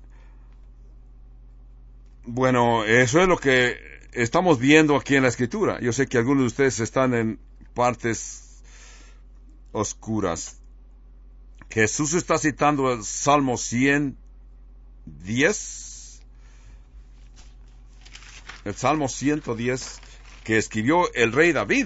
Bueno, eso es lo que estamos viendo aquí en la Escritura. Yo sé que algunos de ustedes están en partes oscuras. Jesús está citando el Salmo ciento diez, el Salmo ciento diez que escribió el rey David.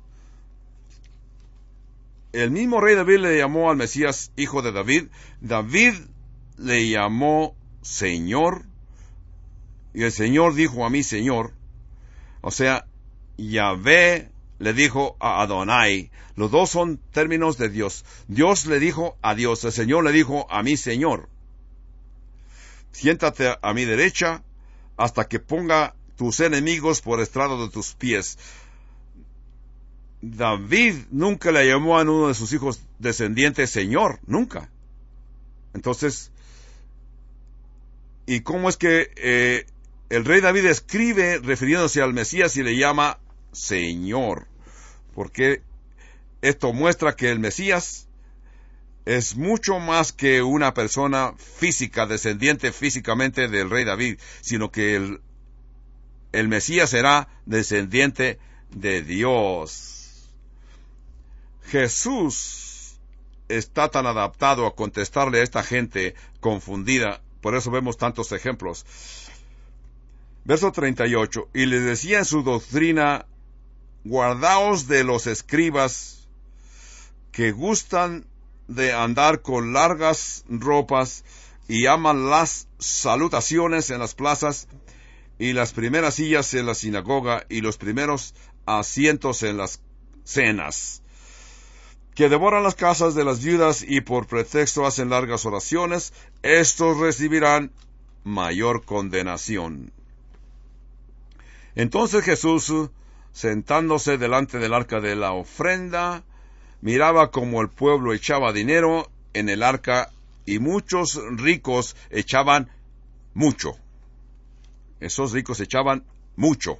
El mismo rey David le llamó al Mesías hijo de David. David le llamó Señor, y el Señor dijo a mi Señor. O sea, Yahvé le dijo a Adonai. Los dos son términos de Dios. Dios le dijo a Dios, el Señor le dijo a mi Señor: siéntate a mi derecha hasta que ponga tus enemigos por estrado de tus pies. David nunca le llamó a uno de sus hijos descendientes Señor, nunca. Entonces, ¿y cómo es que eh, el rey David escribe refiriéndose al Mesías y le llama Señor? Porque esto muestra que el Mesías es mucho más que una persona física, descendiente físicamente del rey David, sino que el, el Mesías será descendiente de Dios. Jesús está tan adaptado a contestarle a esta gente confundida, por eso vemos tantos ejemplos. Verso treinta y ocho, y les decía en su doctrina: guardaos de los escribas que gustan de andar con largas ropas y aman las salutaciones en las plazas y las primeras sillas en la sinagoga y los primeros asientos en las cenas, que devoran las casas de las viudas y por pretexto hacen largas oraciones. Estos recibirán mayor condenación. Entonces Jesús, sentándose delante del arca de la ofrenda, miraba como el pueblo echaba dinero en el arca, y muchos ricos echaban mucho. Esos ricos echaban mucho.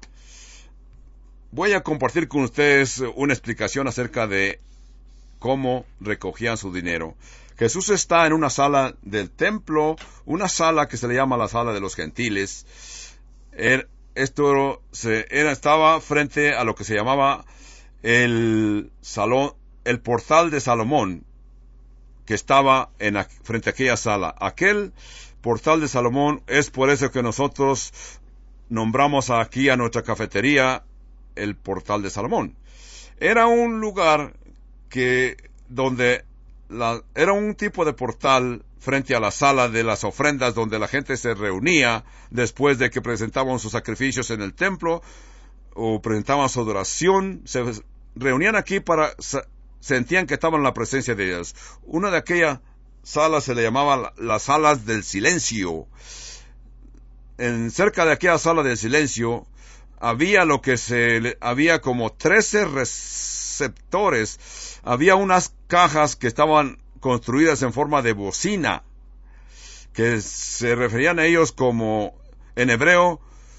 Voy a compartir con ustedes una explicación acerca de cómo recogían su dinero. Jesús está en una sala del templo, una sala que se le llama la sala de los gentiles. Er, esto se, era, estaba frente a lo que se llamaba el salón, el portal de Salomón, que estaba en, frente a aquella sala. Aquel portal de Salomón es por eso que nosotros nombramos aquí a nuestra cafetería el portal de Salomón. Era un lugar que donde la, era un tipo de portal frente a la sala de las ofrendas, donde la gente se reunía después de que presentaban sus sacrificios en el templo o presentaban su adoración. Se reunían aquí para, sentían que estaban en la presencia de Dios. Una de aquellas salas se le llamaba las salas del silencio. En cerca de aquella sala del silencio había lo que se había como trece receptores. Había unas cajas que estaban construidas en forma de bocina, que se referían a ellos como, en hebreo,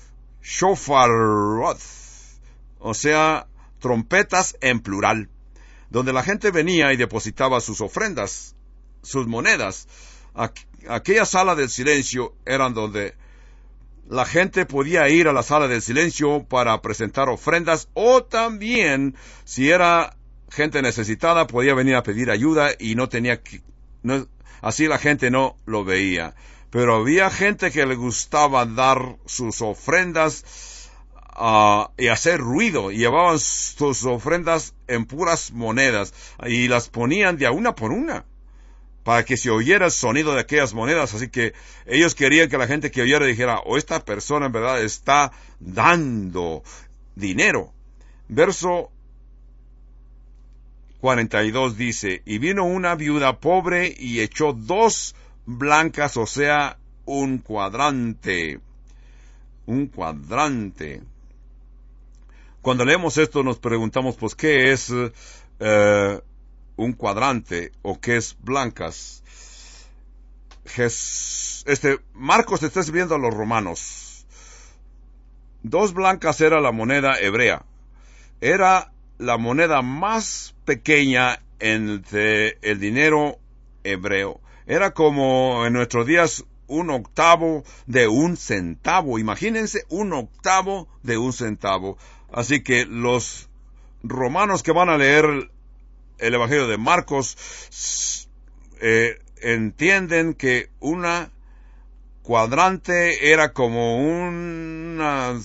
shofarot, o sea, trompetas en plural, donde la gente venía y depositaba sus ofrendas, sus monedas. Aquella sala del silencio era donde la gente podía ir a la sala del silencio para presentar ofrendas, o también, si era gente necesitada, podía venir a pedir ayuda y no tenía que, no, así la gente no lo veía. Pero había gente que le gustaba dar sus ofrendas uh, y hacer ruido, y llevaban sus ofrendas en puras monedas y las ponían de a una por una para que se oyera el sonido de aquellas monedas. Así que ellos querían que la gente que oyera dijera: oh, esta persona en verdad está dando dinero. Verso cuarenta y dos dice: y vino una viuda pobre y echó dos blancas, o sea, un cuadrante. Un cuadrante. Cuando leemos esto nos preguntamos, pues, ¿qué es eh, un cuadrante o qué es blancas? Jes, este, Marcos está escribiendo a los romanos. Dos blancas era la moneda hebrea. Era la moneda más pequeña entre el dinero hebreo. Era como en nuestros días un octavo de un centavo. Imagínense, un octavo de un centavo. Así que los romanos que van a leer el Evangelio de Marcos, eh, entienden que una cuadrante era como una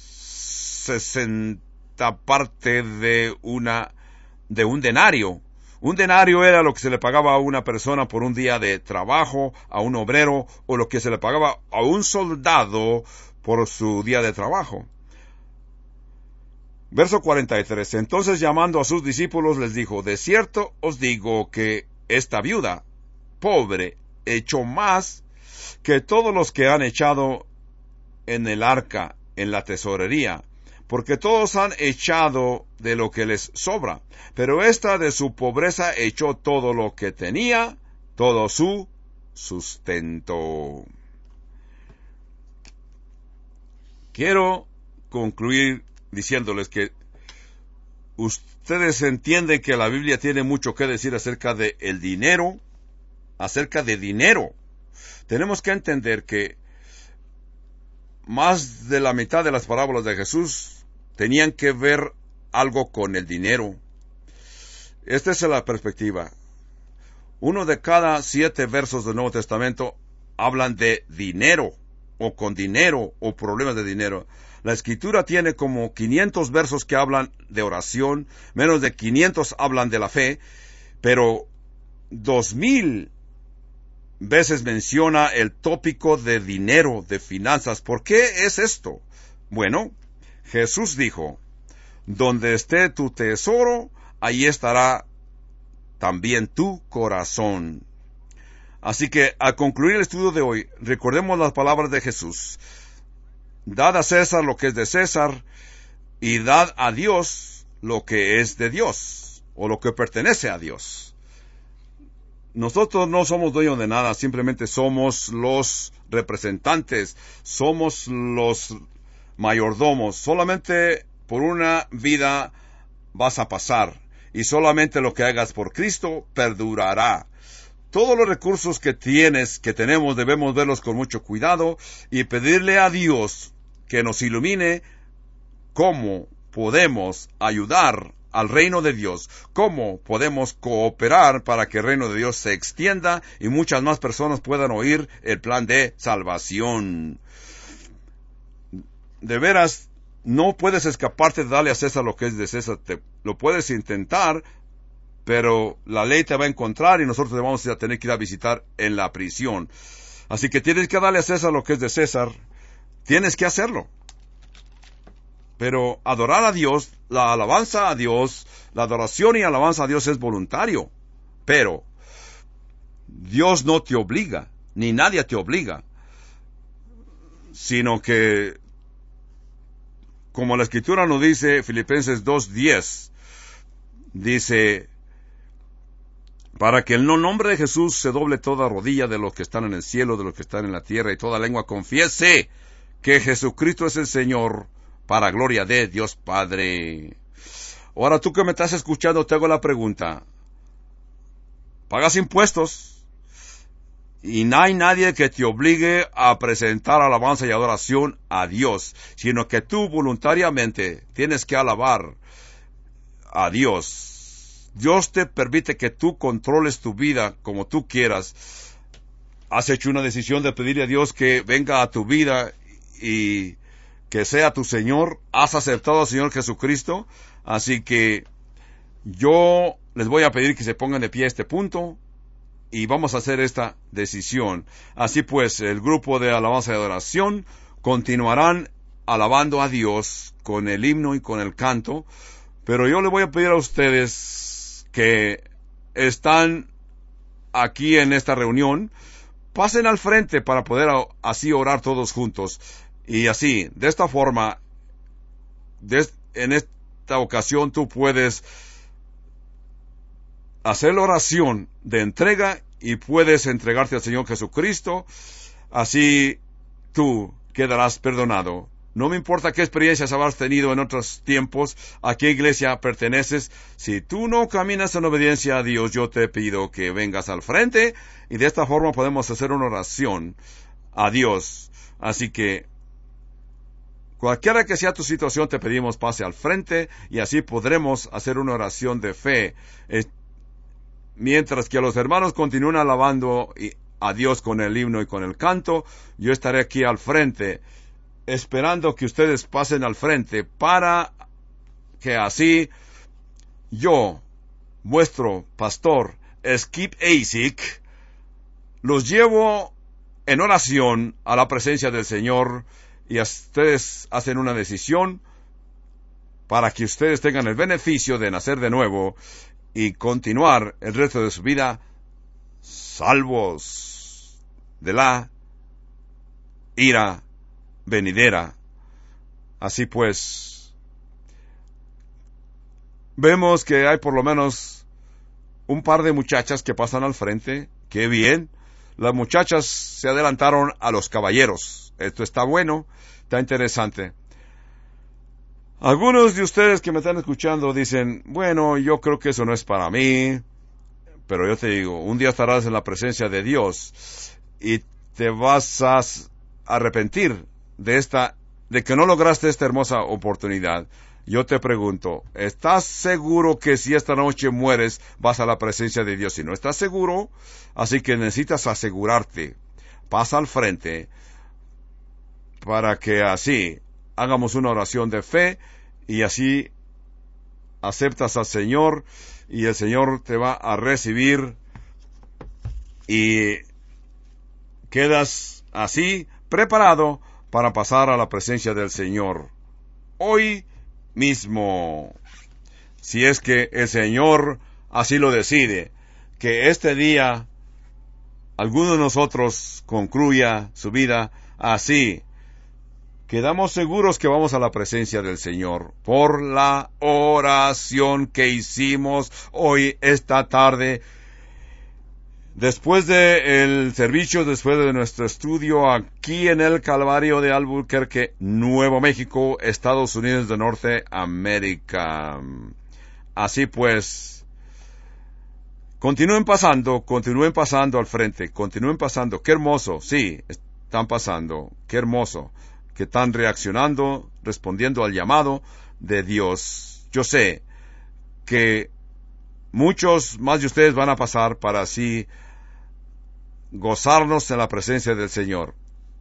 sesenta parte de una de un denario. Un denario era lo que se le pagaba a una persona por un día de trabajo, a un obrero, o lo que se le pagaba a un soldado por su día de trabajo. Verso cuarenta y tres. Entonces, llamando a sus discípulos, les dijo: de cierto os digo que esta viuda pobre echó más que todos los que han echado en el arca, en la tesorería, porque todos han echado de lo que les sobra, pero ésta de su pobreza echó todo lo que tenía, todo su sustento. Quiero concluir diciéndoles que ustedes entienden que la Biblia tiene mucho que decir acerca de el dinero, acerca de dinero. Tenemos que entender que más de la mitad de las parábolas de Jesús tenían que ver algo con el dinero. Esta es la perspectiva. Uno de cada siete versos del Nuevo Testamento hablan de dinero, o con dinero, o problemas de dinero. La Escritura tiene como quinientos versos que hablan de oración, menos de quinientos hablan de la fe, pero dos mil veces menciona el tópico de dinero, de finanzas. ¿Por qué es esto? Bueno, Jesús dijo: donde esté tu tesoro, ahí estará también tu corazón. Así que, al concluir el estudio de hoy, recordemos las palabras de Jesús: dad a César lo que es de César, y dad a Dios lo que es de Dios, o lo que pertenece a Dios. Nosotros no somos dueños de nada, simplemente somos los representantes, somos los mayordomos. Solamente por una vida vas a pasar, y solamente lo que hagas por Cristo perdurará. Todos los recursos que tienes, que tenemos, debemos verlos con mucho cuidado y pedirle a Dios que nos ilumine cómo podemos ayudar al reino de Dios, cómo podemos cooperar para que el reino de Dios se extienda y muchas más personas puedan oír el plan de salvación. De veras, no puedes escaparte de darle a César lo que es de César. Te, lo puedes intentar, pero la ley te va a encontrar y nosotros te vamos a tener que ir a visitar en la prisión. Así que tienes que darle a César lo que es de César. Tienes que hacerlo. Pero adorar a Dios, la alabanza a Dios, la adoración y alabanza a Dios es voluntario. Pero Dios no te obliga, ni nadie te obliga, sino que, como la Escritura nos dice, Filipenses dos diez, dice: para que en el nombre de Jesús se doble toda rodilla de los que están en el cielo, de los que están en la tierra, y toda lengua confiese que Jesucristo es el Señor, para gloria de Dios Padre. Ahora, tú que me estás escuchando, te hago la pregunta: ¿pagas impuestos? Y no hay nadie que te obligue a presentar alabanza y adoración a Dios, sino que tú voluntariamente tienes que alabar a Dios. Dios te permite que tú controles tu vida como tú quieras. Has hecho una decisión de pedirle a Dios que venga a tu vida y que sea tu Señor. Has aceptado al Señor Jesucristo. Así que yo les voy a pedir que se pongan de pie a este punto y vamos a hacer esta decisión. Así pues, el grupo de alabanza y adoración continuarán alabando a Dios con el himno y con el canto, pero yo les voy a pedir a ustedes que están aquí en esta reunión, pasen al frente para poder así orar todos juntos. Y así, de esta forma, de, en esta ocasión tú puedes hacer la oración de entrega y puedes entregarte al Señor Jesucristo. Así tú quedarás perdonado. No me importa qué experiencias habrás tenido en otros tiempos, a qué iglesia perteneces. Si tú no caminas en obediencia a Dios, yo te pido que vengas al frente y de esta forma podemos hacer una oración a Dios. Así que cualquiera que sea tu situación, te pedimos pase al frente y así podremos hacer una oración de fe. mientras que los hermanos continúan alabando a Dios con el himno y con el canto, yo estaré aquí al frente, esperando que ustedes pasen al frente, para que así yo, vuestro pastor, Skip Asik, los llevo en oración a la presencia del Señor, y ustedes hacen una decisión para que ustedes tengan el beneficio de nacer de nuevo y continuar el resto de su vida salvos de la ira venidera. Así pues, vemos que hay por lo menos un par de muchachas que pasan al frente. ¡Qué bien! Las muchachas se adelantaron a los caballeros. Esto está bueno, está interesante. Algunos de ustedes que me están escuchando dicen, bueno, yo creo que eso no es para mí. Pero yo te digo, un día estarás en la presencia de Dios y te vas a arrepentir de esta, de que no lograste esta hermosa oportunidad. Yo te pregunto, ¿estás seguro que si esta noche mueres vas a la presencia de Dios? Si no estás seguro, así que necesitas asegurarte. Pasa al frente para que así hagamos una oración de fe y así aceptas al Señor y el Señor te va a recibir y quedas así preparado para pasar a la presencia del Señor hoy mismo, si es que el Señor así lo decide, que este día alguno de nosotros concluya su vida así. Quedamos seguros que vamos a la presencia del Señor por la oración que hicimos hoy, esta tarde, después del servicio, después de nuestro estudio aquí en el Calvario de Albuquerque, Nuevo México, Estados Unidos de Norteamérica. Así pues, continúen pasando, continúen pasando al frente, continúen pasando. Qué hermoso, sí, están pasando, qué hermoso que están reaccionando, respondiendo al llamado de Dios. Yo sé que muchos más de ustedes van a pasar para así gozarnos en la presencia del Señor.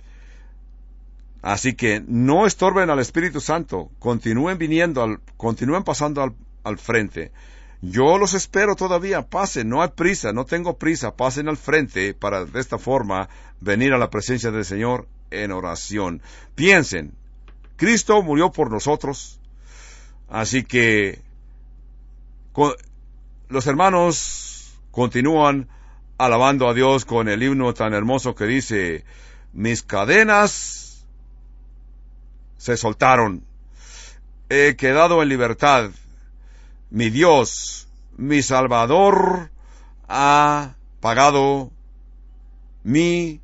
Así que no estorben al Espíritu Santo, continúen viniendo, al, continúen pasando al, al frente. Yo los espero todavía, pasen, no hay prisa, no tengo prisa, pasen al frente para de esta forma venir a la presencia del Señor en oración. Piensen, Cristo murió por nosotros, así que con, los hermanos continúan alabando a Dios con el himno tan hermoso que dice, mis cadenas se soltaron, he quedado en libertad, mi Dios, mi Salvador, ha pagado mi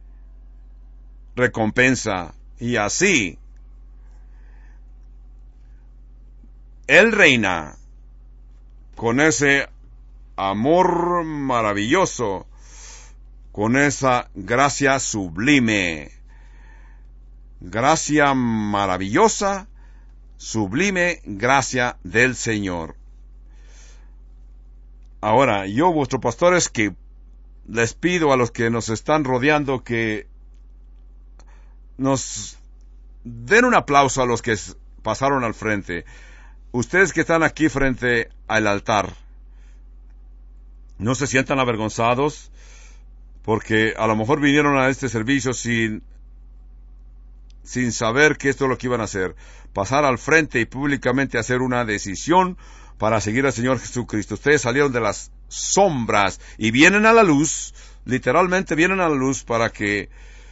recompensa. Y así, Él reina con ese amor maravilloso, con esa gracia sublime, gracia maravillosa, sublime gracia del Señor. Ahora, yo, vuestro pastor, es que les pido a los que nos están rodeando que nos den un aplauso a los que pasaron al frente. Ustedes que están aquí frente al altar, no se sientan avergonzados, porque a lo mejor vinieron a este servicio sin, sin saber que esto es lo que iban a hacer. Pasar al frente y públicamente hacer una decisión para seguir al Señor Jesucristo. Ustedes salieron de las sombras y vienen a la luz, literalmente vienen a la luz para que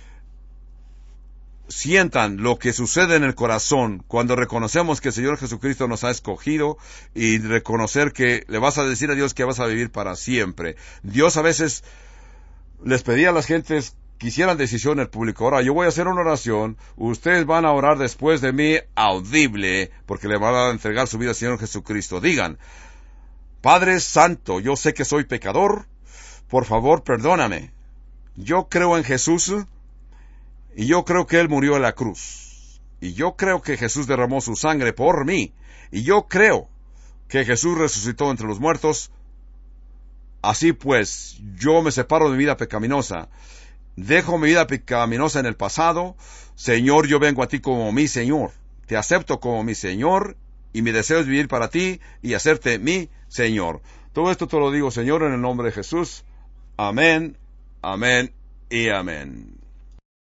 sientan lo que sucede en el corazón cuando reconocemos que el Señor Jesucristo nos ha escogido y reconocer que le vas a decir a Dios que vas a vivir para siempre. Dios a veces les pedía a las gentes que hicieran decisión en el público. Ahora yo voy a hacer una oración, ustedes van a orar después de mí audible, porque le van a entregar su vida al Señor Jesucristo. Digan, Padre Santo, yo sé que soy pecador, por favor perdóname. Yo creo en Jesús, y yo creo que Él murió en la cruz. Y yo creo que Jesús derramó su sangre por mí. Y yo creo que Jesús resucitó entre los muertos Así pues, yo me separo de mi vida pecaminosa. Dejo mi vida pecaminosa en el pasado. Señor, yo vengo a ti como mi Señor. Te acepto como mi Señor y mi deseo es vivir para ti y hacerte mi Señor. Todo esto te lo digo, Señor, en el nombre de Jesús. Amén, amén y amén.